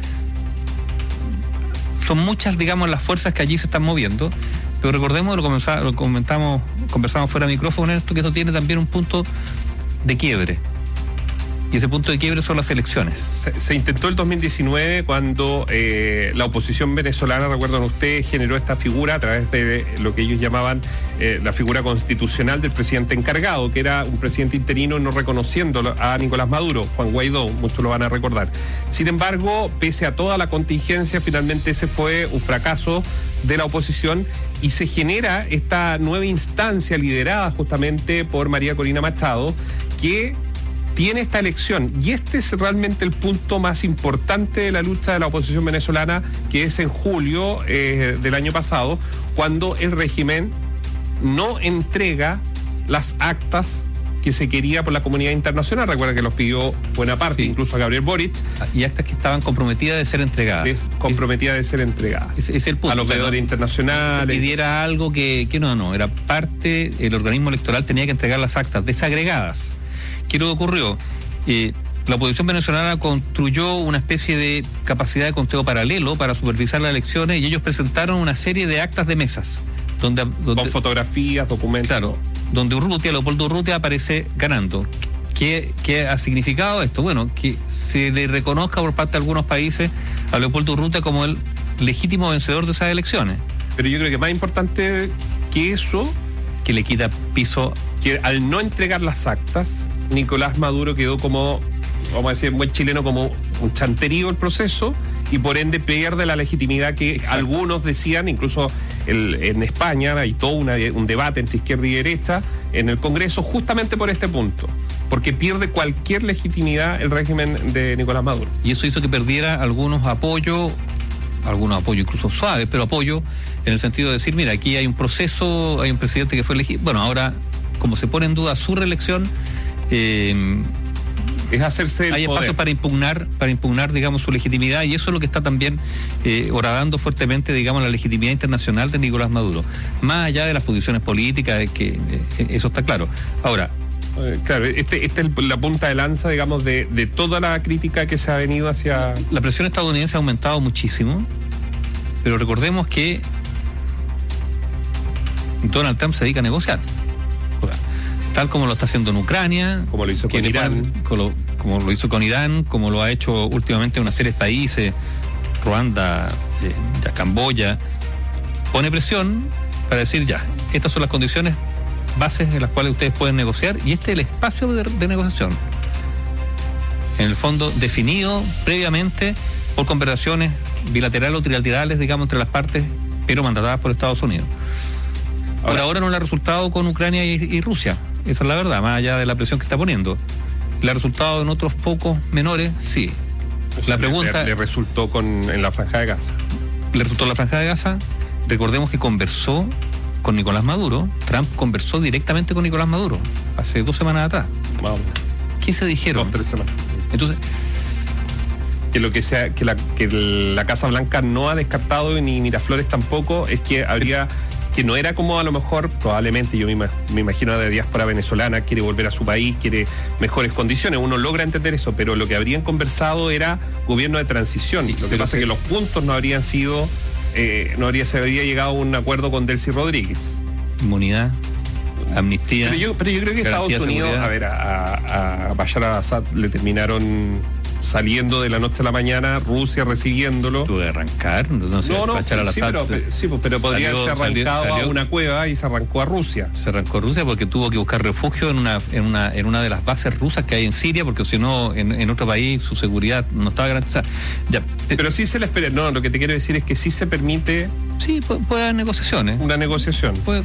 son muchas, digamos, las fuerzas que allí se están moviendo, pero recordemos, lo, lo comentamos, conversamos fuera de micrófono, esto, que esto tiene también un punto de quiebre. Y ese punto de quiebre son las elecciones. Se, se intentó el dos mil diecinueve cuando eh, la oposición venezolana, recuerdan ustedes, generó esta figura a través de lo que ellos llamaban eh, la figura constitucional del presidente encargado, que era un presidente interino no reconociendo a Nicolás Maduro, Juan Guaidó, muchos lo van a recordar. Sin embargo, pese a toda la contingencia, finalmente ese fue un fracaso de la oposición y se genera esta nueva instancia liderada justamente por María Corina Machado, que tiene esta elección, y este es realmente el punto más importante de la lucha de la oposición venezolana, que es en julio eh, del año pasado, cuando el régimen no entrega las actas que se quería por la comunidad internacional. Recuerda que los pidió buena parte, sí, incluso a Gabriel Boric. Y actas que estaban comprometidas de ser entregadas. Es, comprometidas de ser entregadas. Es, es el punto. A los veedores, o sea, no, internacionales. Se pidiera algo que, que no, no, era parte, el organismo electoral tenía que entregar las actas desagregadas. ¿Qué es lo que ocurrió? Eh, la oposición venezolana construyó una especie de capacidad de conteo paralelo para supervisar las elecciones y ellos presentaron una serie de actas de mesas. Donde, donde, con fotografías, documentos. Claro, donde Urrutia, Leopoldo Urrutia aparece ganando. ¿Qué, ¿Qué ha significado esto? Bueno, que se le reconozca por parte de algunos países a Leopoldo Urrutia como el legítimo vencedor de esas elecciones. Pero yo creo que más importante que eso, que le quita piso, que al no entregar las actas, Nicolás Maduro quedó como, vamos a decir en buen chileno, como un chanterío el proceso, y por ende pierde la legitimidad que Exacto. algunos decían, incluso el, en España hay todo una, un debate entre izquierda y derecha en el Congreso justamente por este punto, porque pierde cualquier legitimidad el régimen de Nicolás Maduro. Y eso hizo que perdiera algunos apoyos, algunos apoyos incluso suaves, pero apoyo en el sentido de decir, mira, aquí hay un proceso, hay un presidente que fue elegido, bueno, ahora como se pone en duda su reelección, eh, es hacerse el hay poder. espacio para impugnar, para impugnar, digamos, su legitimidad, y eso es lo que está también eh, horadando fuertemente, digamos, la legitimidad internacional de Nicolás Maduro, más allá de las posiciones políticas, de que eh, eso está claro. Ahora, eh, claro, este, esta es la punta de lanza, digamos, de, de toda la crítica que se ha venido hacia... La presión estadounidense ha aumentado muchísimo, pero recordemos que Donald Trump se dedica a negociar. Tal como lo está haciendo en Ucrania, como lo hizo con Irán, como, como lo hizo con Irán, como lo ha hecho últimamente en una serie de países, Ruanda, eh, ya Camboya, pone presión para decir ya, estas son las condiciones bases en las cuales ustedes pueden negociar y este es el espacio de, de negociación. En el fondo definido previamente por conversaciones bilaterales o trilaterales, digamos, entre las partes, pero mandatadas por Estados Unidos. Por ahora, ahora no le ha resultado con Ucrania y, y Rusia, esa es la verdad, más allá de la presión que está poniendo. Le ha resultado en otros pocos menores, sí. O sea, la pregunta... Le, le resultó con, en la Franja de Gaza. Le resultó en la Franja de Gaza. Recordemos que conversó con Nicolás Maduro. Trump conversó directamente con Nicolás Maduro hace dos semanas atrás. Wow. ¿Qué se dijeron? Dos, tres semanas. Entonces... Que lo que sea, que la, que la Casa Blanca no ha descartado, ni Miraflores tampoco, es que habría... que no era como a lo mejor, probablemente, yo me, me imagino de diáspora venezolana, quiere volver a su país, quiere mejores condiciones, uno logra entender eso, pero lo que habrían conversado era gobierno de transición. Sí, lo que pasa es que los puntos no habrían sido, eh, no habría, se habría llegado a un acuerdo con Delcy Rodríguez. Inmunidad, amnistía. Pero yo, pero yo creo que Estados Unidos, a ver, a, a Bashar al-Assad le terminaron... saliendo de la noche a la mañana, Rusia recibiéndolo. ¿Tuve que arrancar? No, sé, no, no Bashar sí, al-Assad, pero, sí, pero podría salió, haberse arrancado salió, salió, a una cueva y se arrancó a Rusia. Se arrancó a Rusia porque tuvo que buscar refugio en una en una, en una de las bases rusas que hay en Siria, porque si no, en, en otro país su seguridad no estaba garantizada. Ya. Pero sí se le espera. No, lo que te quiero decir es que sí se permite. Sí, puede, puede haber negociaciones. Una negociación. Puede,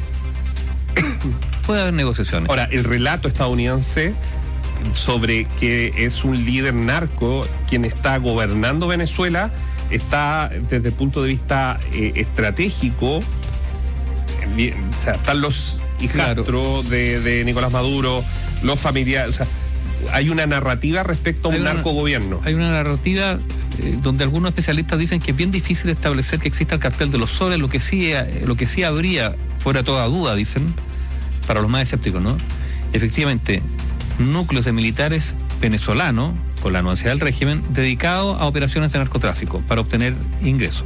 puede haber negociaciones. Ahora, el relato estadounidense sobre que es un líder narco quien está gobernando Venezuela está desde el punto de vista eh, estratégico, bien, o sea, están los hijastros claro. de, de Nicolás Maduro, los familiares, o sea, hay una narrativa respecto a un narcogobierno. Hay una narrativa eh, donde algunos especialistas dicen que es bien difícil establecer que exista el cartel de los soles, lo que sí, lo que sí habría, fuera toda duda, dicen, para los más escépticos, ¿no? Efectivamente, núcleos de militares venezolanos, con la anuencia del régimen, dedicados a operaciones de narcotráfico para obtener ingresos.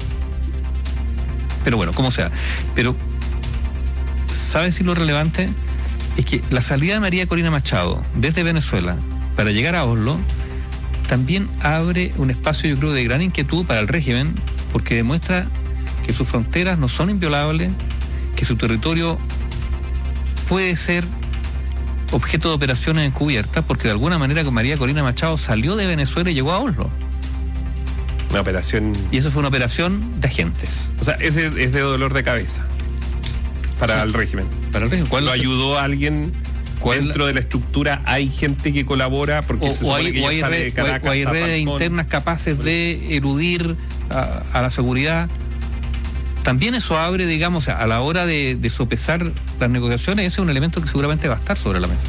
Pero bueno, como sea. Pero, ¿saben si lo relevante? Es que la salida de María Corina Machado desde Venezuela para llegar a Oslo también abre un espacio, yo creo, de gran inquietud para el régimen, porque demuestra que sus fronteras no son inviolables, que su territorio puede ser objeto de operaciones encubiertas, porque de alguna manera con María Corina Machado salió de Venezuela y llegó a Oslo. Una operación... Y eso fue una operación de agentes. O sea, es de, es de dolor de cabeza para sí. el régimen. Para el régimen. ¿Cuál ¿Lo ayudó a alguien dentro de la estructura? ¿Hay gente que colabora? Porque o, se o hay, que o hay, red, de Caracas, o hay redes internas capaces de eludir a, a la seguridad. También eso abre, digamos, a la hora de, de sopesar las negociaciones, ese es un elemento que seguramente va a estar sobre la mesa.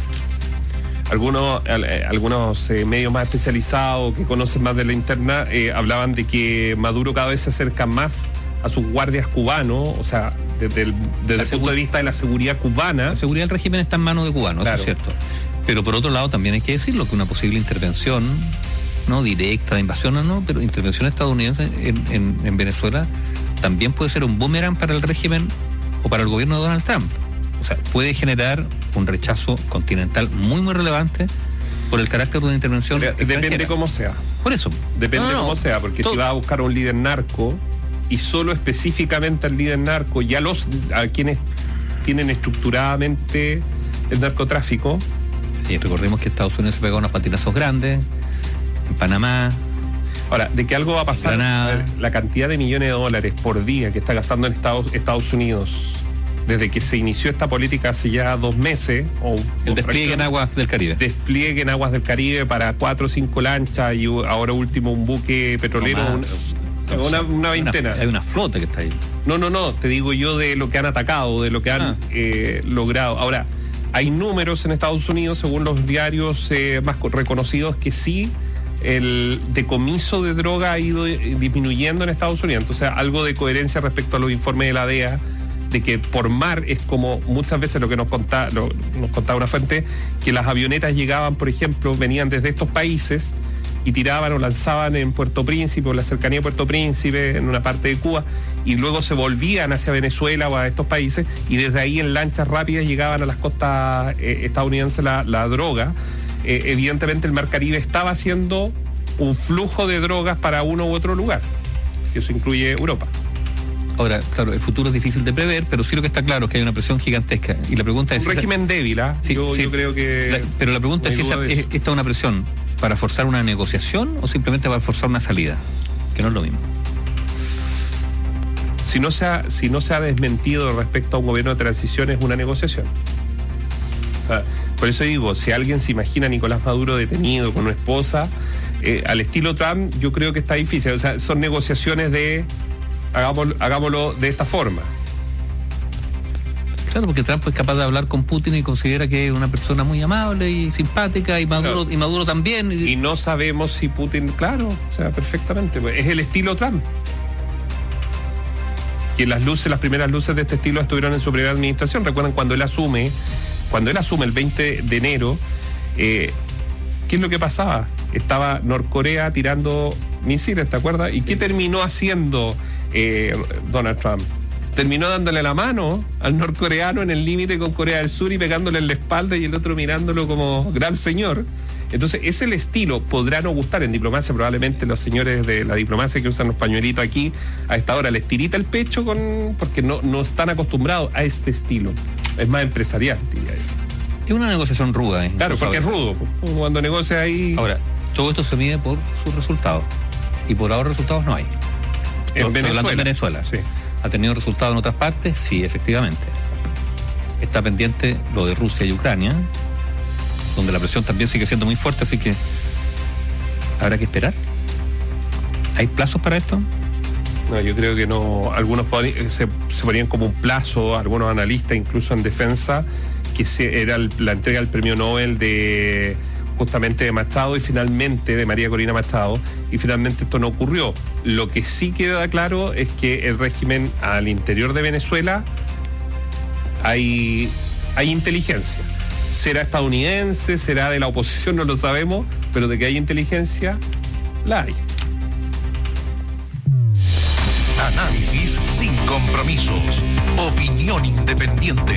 Algunos, eh, algunos eh, medios más especializados que conocen más de la interna eh, hablaban de que Maduro cada vez se acerca más a sus guardias cubanos, o sea, desde el, desde el punto de vista de la seguridad cubana. La seguridad del régimen está en manos de cubanos, claro. Eso es cierto. Pero por otro lado también hay que decirlo, que una posible intervención, no directa de invasión, no, no, pero intervención estadounidense en, en, en Venezuela también puede ser un boomerang para el régimen o para el gobierno de Donald Trump. O sea, puede generar un rechazo continental muy, muy relevante por el carácter de una intervención extranjera. Depende cómo sea. Por eso. Depende no, no, cómo sea, porque todo. Si vas a buscar a un líder narco y solo específicamente al líder narco y a los a quienes tienen estructuradamente el narcotráfico. Sí, recordemos que Estados Unidos se pegó unos patinazos grandes en Panamá. Ahora, de que algo va a pasar, a ver, la cantidad de millones de dólares por día que está gastando en Estados, Estados Unidos desde que se inició esta política hace ya dos meses. O, el o despliegue en aguas del Caribe. Despliegue en aguas del Caribe para cuatro o cinco lanchas y ahora último un buque petrolero. No una, una, una veintena. Una, hay una flota que está ahí. No, no, no, te digo yo de lo que han atacado, de lo que han ah. eh, logrado. Ahora, hay números en Estados Unidos, según los diarios eh, más reconocidos, que sí el decomiso de droga ha ido disminuyendo en Estados Unidos. Entonces, algo de coherencia respecto a los informes de la D E A, de que por mar es como muchas veces lo que nos contaba, lo, nos contaba una fuente, que las avionetas llegaban, por ejemplo, venían desde estos países y tiraban o lanzaban en Puerto Príncipe o en la cercanía de Puerto Príncipe, en una parte de Cuba, y luego se volvían hacia Venezuela o a estos países, y desde ahí en lanchas rápidas llegaban a las costas eh, estadounidenses la, la droga. Eh, evidentemente el Mar Caribe estaba haciendo un flujo de drogas para uno u otro lugar, que eso incluye Europa. Ahora, claro, el futuro es difícil de prever, pero sí lo que está claro es que hay una presión gigantesca. Y la pregunta es... Un régimen esa... débil, ¿ah? ¿eh? Sí, yo, sí. yo creo que... La, pero la pregunta es si esa, es, esta es una presión para forzar una negociación o simplemente para forzar una salida. que no es lo mismo. Si no se ha, si no se ha desmentido respecto a un gobierno de transición, es una negociación. O sea, por eso digo, si alguien se imagina a Nicolás Maduro detenido con una esposa, eh, al estilo Trump, yo creo que está difícil. O sea, son negociaciones de hagámoslo, hagámoslo de esta forma. Claro, porque Trump es capaz de hablar con Putin y considera que es una persona muy amable y simpática, y Maduro, claro. y Maduro también. Y... y no sabemos si Putin, claro, o sea, perfectamente. Pues, es el estilo Trump. Que las luces, las primeras luces de este estilo estuvieron en su primera administración. Recuerdan cuando él asume, cuando él asume el veinte de enero, eh, ¿qué es lo que pasaba? Estaba Norcorea tirando misiles, ¿te acuerdas? ¿Y qué terminó haciendo eh, Donald Trump? Terminó dándole la mano al norcoreano en el límite con Corea del Sur y pegándole en la espalda y el otro mirándolo como gran señor. Entonces, es el estilo, podrá no gustar en diplomacia, probablemente los señores de la diplomacia que usan los pañuelitos aquí, a esta hora les tirita el pecho con porque no, no están acostumbrados a este estilo. Es más empresarial, diría yo. Es una negociación ruda, ¿eh? Claro, porque es rudo. Cuando negocia ahí... Ahora, todo esto se mide por sus resultados. Y por ahora resultados no hay. En Venezuela. En Venezuela, sí. ¿Ha tenido resultados en otras partes? Sí, efectivamente. Está pendiente lo de Rusia y Ucrania, donde la presión también sigue siendo muy fuerte, así que habrá que esperar. ¿Hay plazos para esto? No, yo creo que no. Algunos se, se ponían como un plazo, algunos analistas, incluso en defensa, que se, era el, la entrega del premio Nobel de justamente de Machado y finalmente de María Corina Machado, y finalmente esto no ocurrió. Lo que sí queda claro es que el régimen al interior de Venezuela hay, hay inteligencia. Será estadounidense, será de la oposición, no lo sabemos, pero de que hay inteligencia, la hay. Análisis sin compromisos. Opinión independiente.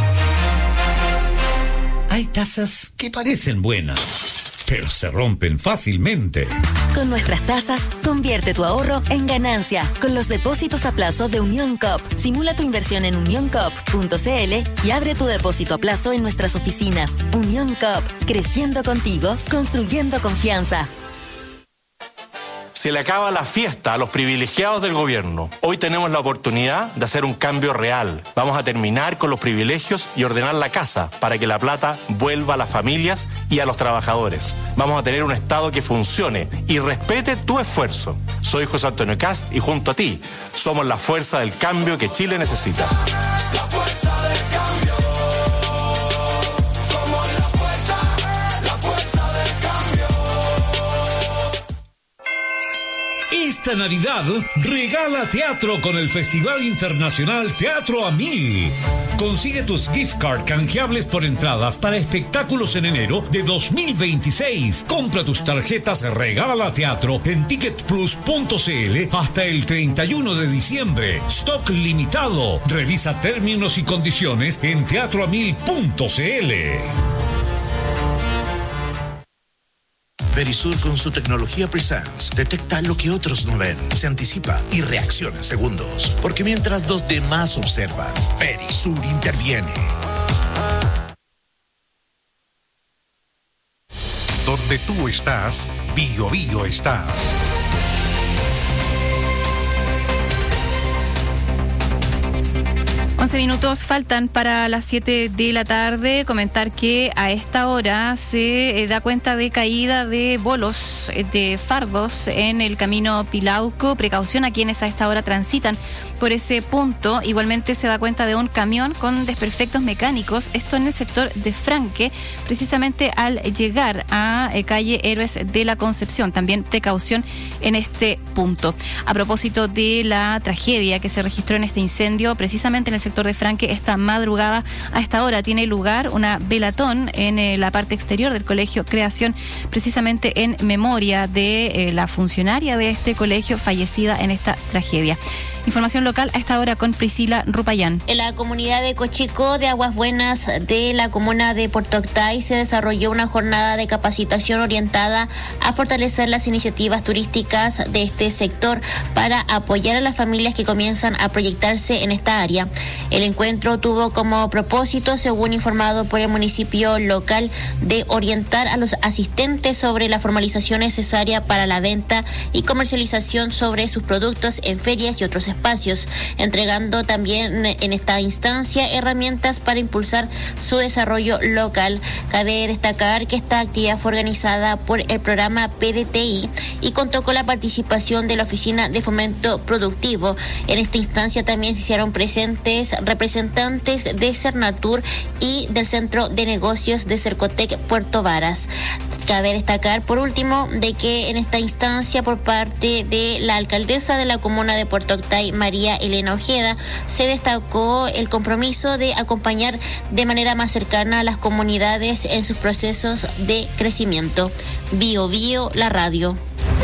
Hay tasas que parecen buenas, pero se rompen fácilmente. Con nuestras tasas, convierte tu ahorro en ganancia con los depósitos a plazo de Unión Coop. Simula tu inversión en unión coop punto c l y abre tu depósito a plazo en nuestras oficinas. Unión Coop, creciendo contigo, construyendo confianza. Se le acaba la fiesta a los privilegiados del gobierno. Hoy tenemos la oportunidad de hacer un cambio real. Vamos a terminar con los privilegios y ordenar la casa para que la plata vuelva a las familias y a los trabajadores. Vamos a tener un Estado que funcione y respete tu esfuerzo. Soy José Antonio Kast y junto a ti somos la fuerza del cambio que Chile necesita. La fuerza del cambio. Somos la fuerza, la fuerza del cambio. Esta Navidad regala teatro con el Festival Internacional Teatro a Mil. Consigue tus gift card canjeables por entradas para espectáculos en enero de dos mil veintiséis. Compra tus tarjetas Regala Teatro en ticket plus punto c l hasta el treinta y uno de diciembre. Stock limitado. Revisa términos y condiciones en teatro a mil punto c l. Verisur con su tecnología Presence detecta lo que otros no ven, se anticipa y reacciona en segundos. Porque mientras los demás observan, Verisur interviene. Donde tú estás, Bio Bio está. once minutos faltan para las siete de la tarde. Comentar que a esta hora se eh, da cuenta de caída de bolos eh, de fardos en el camino Pilauco. Precaución a quienes a esta hora transitan por ese punto. Igualmente se da cuenta de un camión con desperfectos mecánicos, esto en el sector de Franque, precisamente al llegar a eh, calle Héroes de la Concepción. También precaución en este punto. A propósito de la tragedia que se registró en este incendio, precisamente en el sector de Franque, esta madrugada a esta hora tiene lugar una velatón en eh, la parte exterior del colegio Creación, precisamente en memoria de eh, la funcionaria de este colegio fallecida en esta tragedia. Información local a esta hora con Priscila Rupayán. En la comunidad de Cochico de Aguas Buenas de la comuna de Puerto Octay se desarrolló una jornada de capacitación orientada a fortalecer las iniciativas turísticas de este sector para apoyar a las familias que comienzan a proyectarse en esta área. El encuentro tuvo como propósito, según informado por el municipio local, de orientar a los asistentes sobre la formalización necesaria para la venta y comercialización sobre sus productos en ferias y otros espacios, entregando también en esta instancia herramientas para impulsar su desarrollo local. Cabe destacar que esta actividad fue organizada por el programa P D T I y contó con la participación de la Oficina de Fomento Productivo. En esta instancia también se hicieron presentes representantes de Cernatur y del Centro de Negocios de Cercotec Puerto Varas. Cabe destacar, por último, de que en esta instancia, por parte de la alcaldesa de la comuna de Puerto Octay, María Elena Ojeda, se destacó el compromiso de acompañar de manera más cercana a las comunidades en sus procesos de crecimiento. Bio Bio, la radio.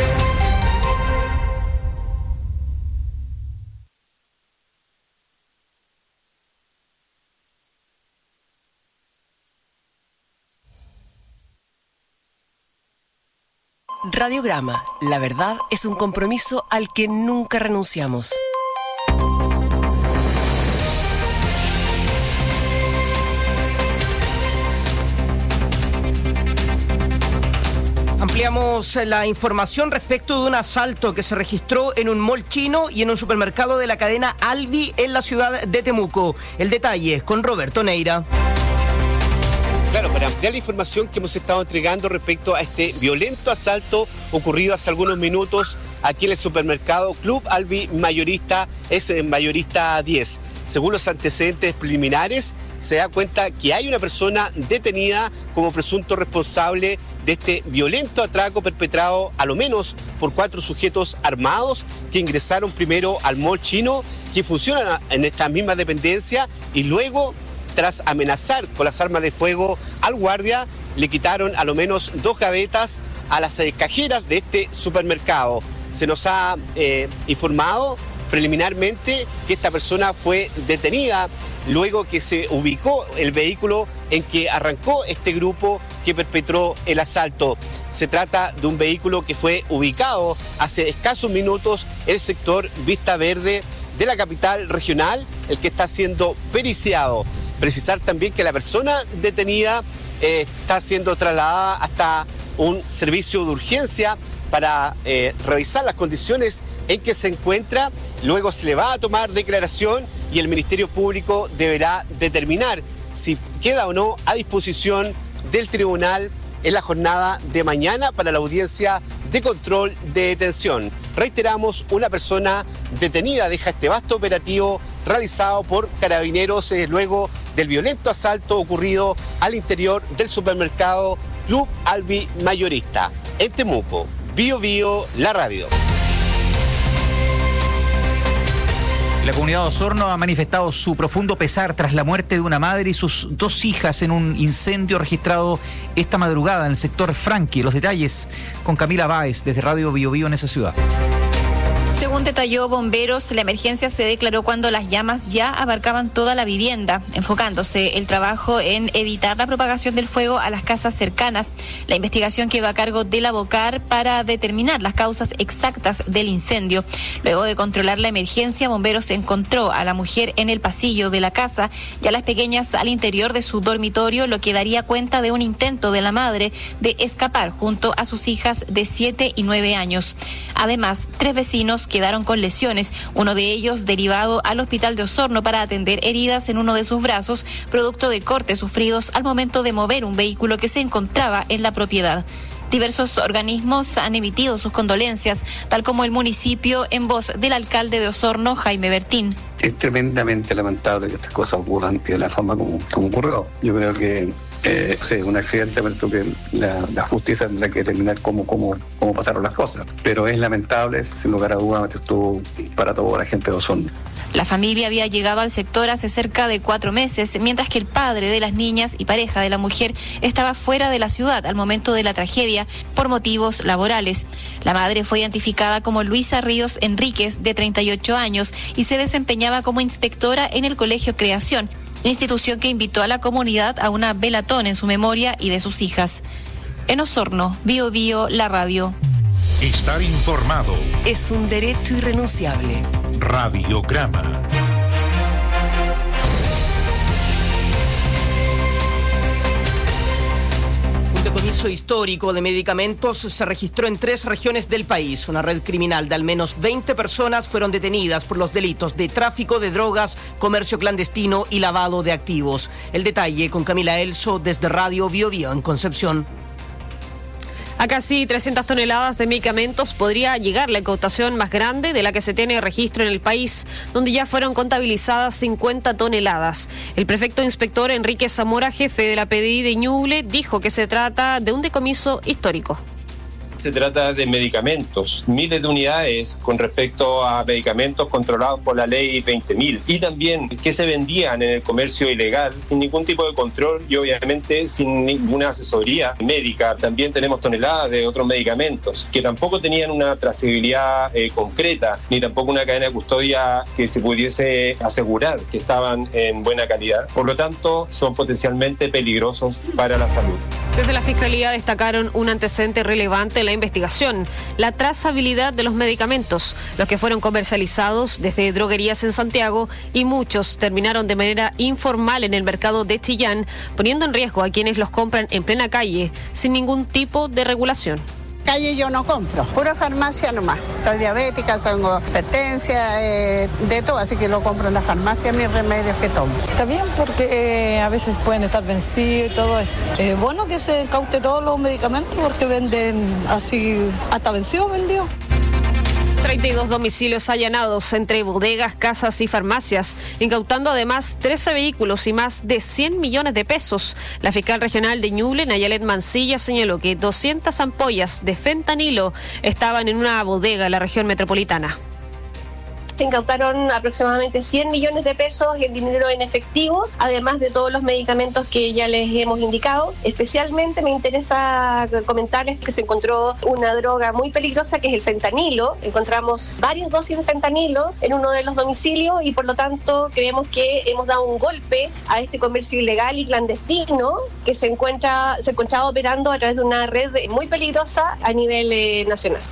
Radiograma, la verdad es un compromiso al que nunca renunciamos. Ampliamos la información respecto de un asalto que se registró en un mall chino y en un supermercado de la cadena Alvi en la ciudad de Temuco. El detalle con Roberto Neira. Claro, para ampliar la información que hemos estado entregando respecto a este violento asalto ocurrido hace algunos minutos aquí en el supermercado Club Alvi Mayorista, es Mayorista diez. Según los antecedentes preliminares, se da cuenta que hay una persona detenida como presunto responsable de este violento atraco perpetrado a lo menos por cuatro sujetos armados que ingresaron primero al mall chino, que funciona en esta misma dependencia, y luego, tras amenazar con las armas de fuego al guardia, le quitaron a lo menos dos gavetas a las eh, cajeras de este supermercado. Se nos ha eh, informado preliminarmente que esta persona fue detenida luego que se ubicó el vehículo en que arrancó este grupo que perpetró el asalto. Se trata de un vehículo que fue ubicado hace escasos minutos en el sector Vista Verde de la capital regional, el que está siendo periciado. Precisar también que la persona detenida eh, está siendo trasladada hasta un servicio de urgencia para eh, revisar las condiciones en que se encuentra. Luego se le va a tomar declaración y el Ministerio Público deberá determinar si queda o no a disposición del tribunal en la jornada de mañana para la audiencia de control de detención. Reiteramos, una persona detenida deja este vasto operativo realizado por carabineros eh, luego del violento asalto ocurrido al interior del supermercado Club Alvi Mayorista en Temuco. Bio Bio, la radio. La comunidad de Osorno ha manifestado su profundo pesar tras la muerte de una madre y sus dos hijas en un incendio registrado esta madrugada en el sector Franqui. Los detalles con Camila Báez desde Radio Bio Bio en esa ciudad. Según detalló Bomberos, la emergencia se declaró cuando las llamas ya abarcaban toda la vivienda, enfocándose el trabajo en evitar la propagación del fuego a las casas cercanas. La investigación quedó a cargo de la Bocar para determinar las causas exactas del incendio. Luego de controlar la emergencia, Bomberos encontró a la mujer en el pasillo de la casa y a las pequeñas al interior de su dormitorio, lo que daría cuenta de un intento de la madre de escapar junto a sus hijas de siete y nueve años. Además, tres vecinos quedaron con lesiones, uno de ellos derivado al hospital de Osorno para atender heridas en uno de sus brazos, producto de cortes sufridos al momento de mover un vehículo que se encontraba en la propiedad. Diversos organismos han emitido sus condolencias, tal como el municipio en voz del alcalde de Osorno, Jaime Bertín. Es tremendamente lamentable que estas cosas ocurran de la forma como, como ocurrió. Yo creo que eh, sí, un accidente, pero que la, la justicia tendrá que determinar cómo, cómo, cómo pasaron las cosas. Pero es lamentable, sin lugar a dudas, esto para toda la gente de Osorno. La familia había llegado al sector hace cerca de cuatro meses, mientras que el padre de las niñas y pareja de la mujer estaba fuera de la ciudad al momento de la tragedia por motivos laborales. La madre fue identificada como Luisa Ríos Enríquez, de treinta y ocho años, y se desempeñaba como inspectora en el Colegio Creación, institución que invitó a la comunidad a una velatón en su memoria y de sus hijas. En Osorno, Bio Bio, la radio. Estar informado es un derecho irrenunciable. Radiograma. Un decomiso histórico de medicamentos se registró en tres regiones del país. Una red criminal de al menos veinte personas fueron detenidas por los delitos de tráfico de drogas, comercio clandestino y lavado de activos. El detalle con Camila Elso desde Radio Bio Bio en Concepción. A casi trescientas toneladas de medicamentos podría llegar la incautación más grande de la que se tiene registro en el país, donde ya fueron contabilizadas cincuenta toneladas. El prefecto inspector Enrique Zamora, jefe de la P D I de Ñuble, dijo que se trata de un decomiso histórico. Se trata de medicamentos, miles de unidades con respecto a medicamentos controlados por la ley veinte mil y también que se vendían en el comercio ilegal sin ningún tipo de control y obviamente sin ninguna asesoría médica. También tenemos toneladas de otros medicamentos que tampoco tenían una trazabilidad eh, concreta ni tampoco una cadena de custodia que se pudiese asegurar que estaban en buena calidad. Por lo tanto, son potencialmente peligrosos para la salud. Desde la Fiscalía destacaron un antecedente relevante en la investigación, la trazabilidad de los medicamentos, los que fueron comercializados desde droguerías en Santiago y muchos terminaron de manera informal en el mercado de Chillán, poniendo en riesgo a quienes los compran en plena calle, sin ningún tipo de regulación. Calle yo no compro, pura farmacia nomás. Soy diabética, tengo hipertensia, eh, de todo, así que lo compro en la farmacia, mis remedios que tomo. Está bien porque eh, a veces pueden estar vencidos y todo eso. Eh, bueno que se incaute todos los medicamentos porque venden así, hasta vencido vendió. treinta y dos domicilios allanados entre bodegas, casas y farmacias, incautando además trece vehículos y más de cien millones de pesos. La fiscal regional de Ñuble, Nayalet Mancilla, señaló que doscientas ampollas de fentanilo estaban en una bodega en la región metropolitana. Se incautaron aproximadamente cien millones de pesos en dinero en efectivo, además de todos los medicamentos que ya les hemos indicado. Especialmente me interesa comentarles que se encontró una droga muy peligrosa que es el fentanilo. Encontramos varias dosis de fentanilo en uno de los domicilios y por lo tanto creemos que hemos dado un golpe a este comercio ilegal y clandestino que se encuentra, se encontraba operando a través de una red muy peligrosa a nivel eh, nacional.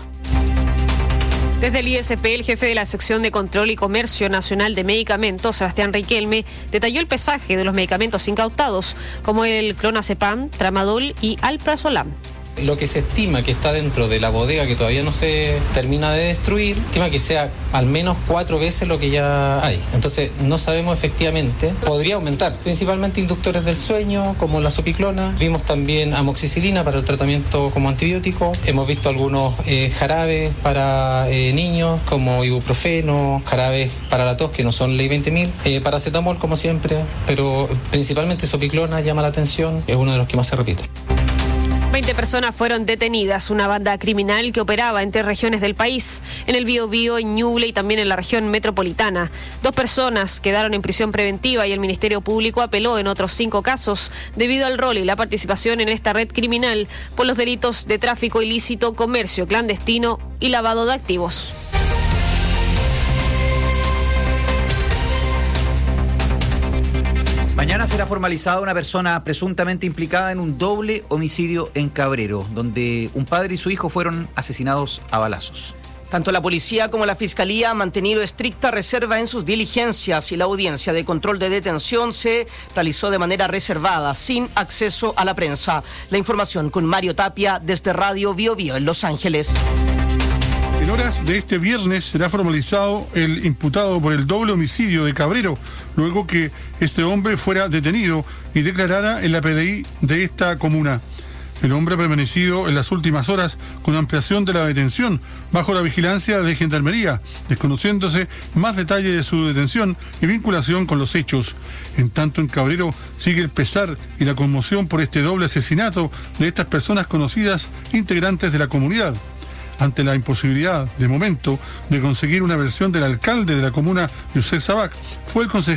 Desde el I S P, el jefe de la sección de Control y Comercio Nacional de Medicamentos, Sebastián Riquelme, detalló el pesaje de los medicamentos incautados, como el clonazepam, tramadol y alprazolam. Lo que se estima que está dentro de la bodega que todavía no se termina de destruir, estima que sea al menos cuatro veces lo que ya hay. Entonces no sabemos efectivamente, podría aumentar, principalmente inductores del sueño como la sopiclona. Vimos también amoxicilina para el tratamiento como antibiótico. Hemos visto algunos eh, jarabes para eh, niños como ibuprofeno, jarabes para la tos que no son ley veinte mil, eh, paracetamol como siempre, pero principalmente sopiclona llama la atención, es uno de los que más se repite. veinte personas fueron detenidas, una banda criminal que operaba en tres regiones del país, en el Biobío, en Ñuble y también en la región metropolitana. Dos personas quedaron en prisión preventiva y el Ministerio Público apeló en otros cinco casos debido al rol y la participación en esta red criminal por los delitos de tráfico ilícito, comercio clandestino y lavado de activos. Mañana será formalizada una persona presuntamente implicada en un doble homicidio en Cabrero, donde un padre y su hijo fueron asesinados a balazos. Tanto la policía como la fiscalía han mantenido estricta reserva en sus diligencias y la audiencia de control de detención se realizó de manera reservada, sin acceso a la prensa. La información con Mario Tapia desde Radio Bio Bio en Los Ángeles. En horas de este viernes será formalizado el imputado por el doble homicidio de Cabrero, luego que este hombre fuera detenido y declarara en la P D I de esta comuna. El hombre ha permanecido en las últimas horas con ampliación de la detención bajo la vigilancia de Gendarmería, desconociéndose más detalles de su detención y vinculación con los hechos. En tanto, en Cabrero sigue el pesar y la conmoción por este doble asesinato de estas personas conocidas integrantes de la comunidad. ante la imposibilidad, de momento, de conseguir una versión del alcalde de la comuna, Youssef Sabac. Fue el consejero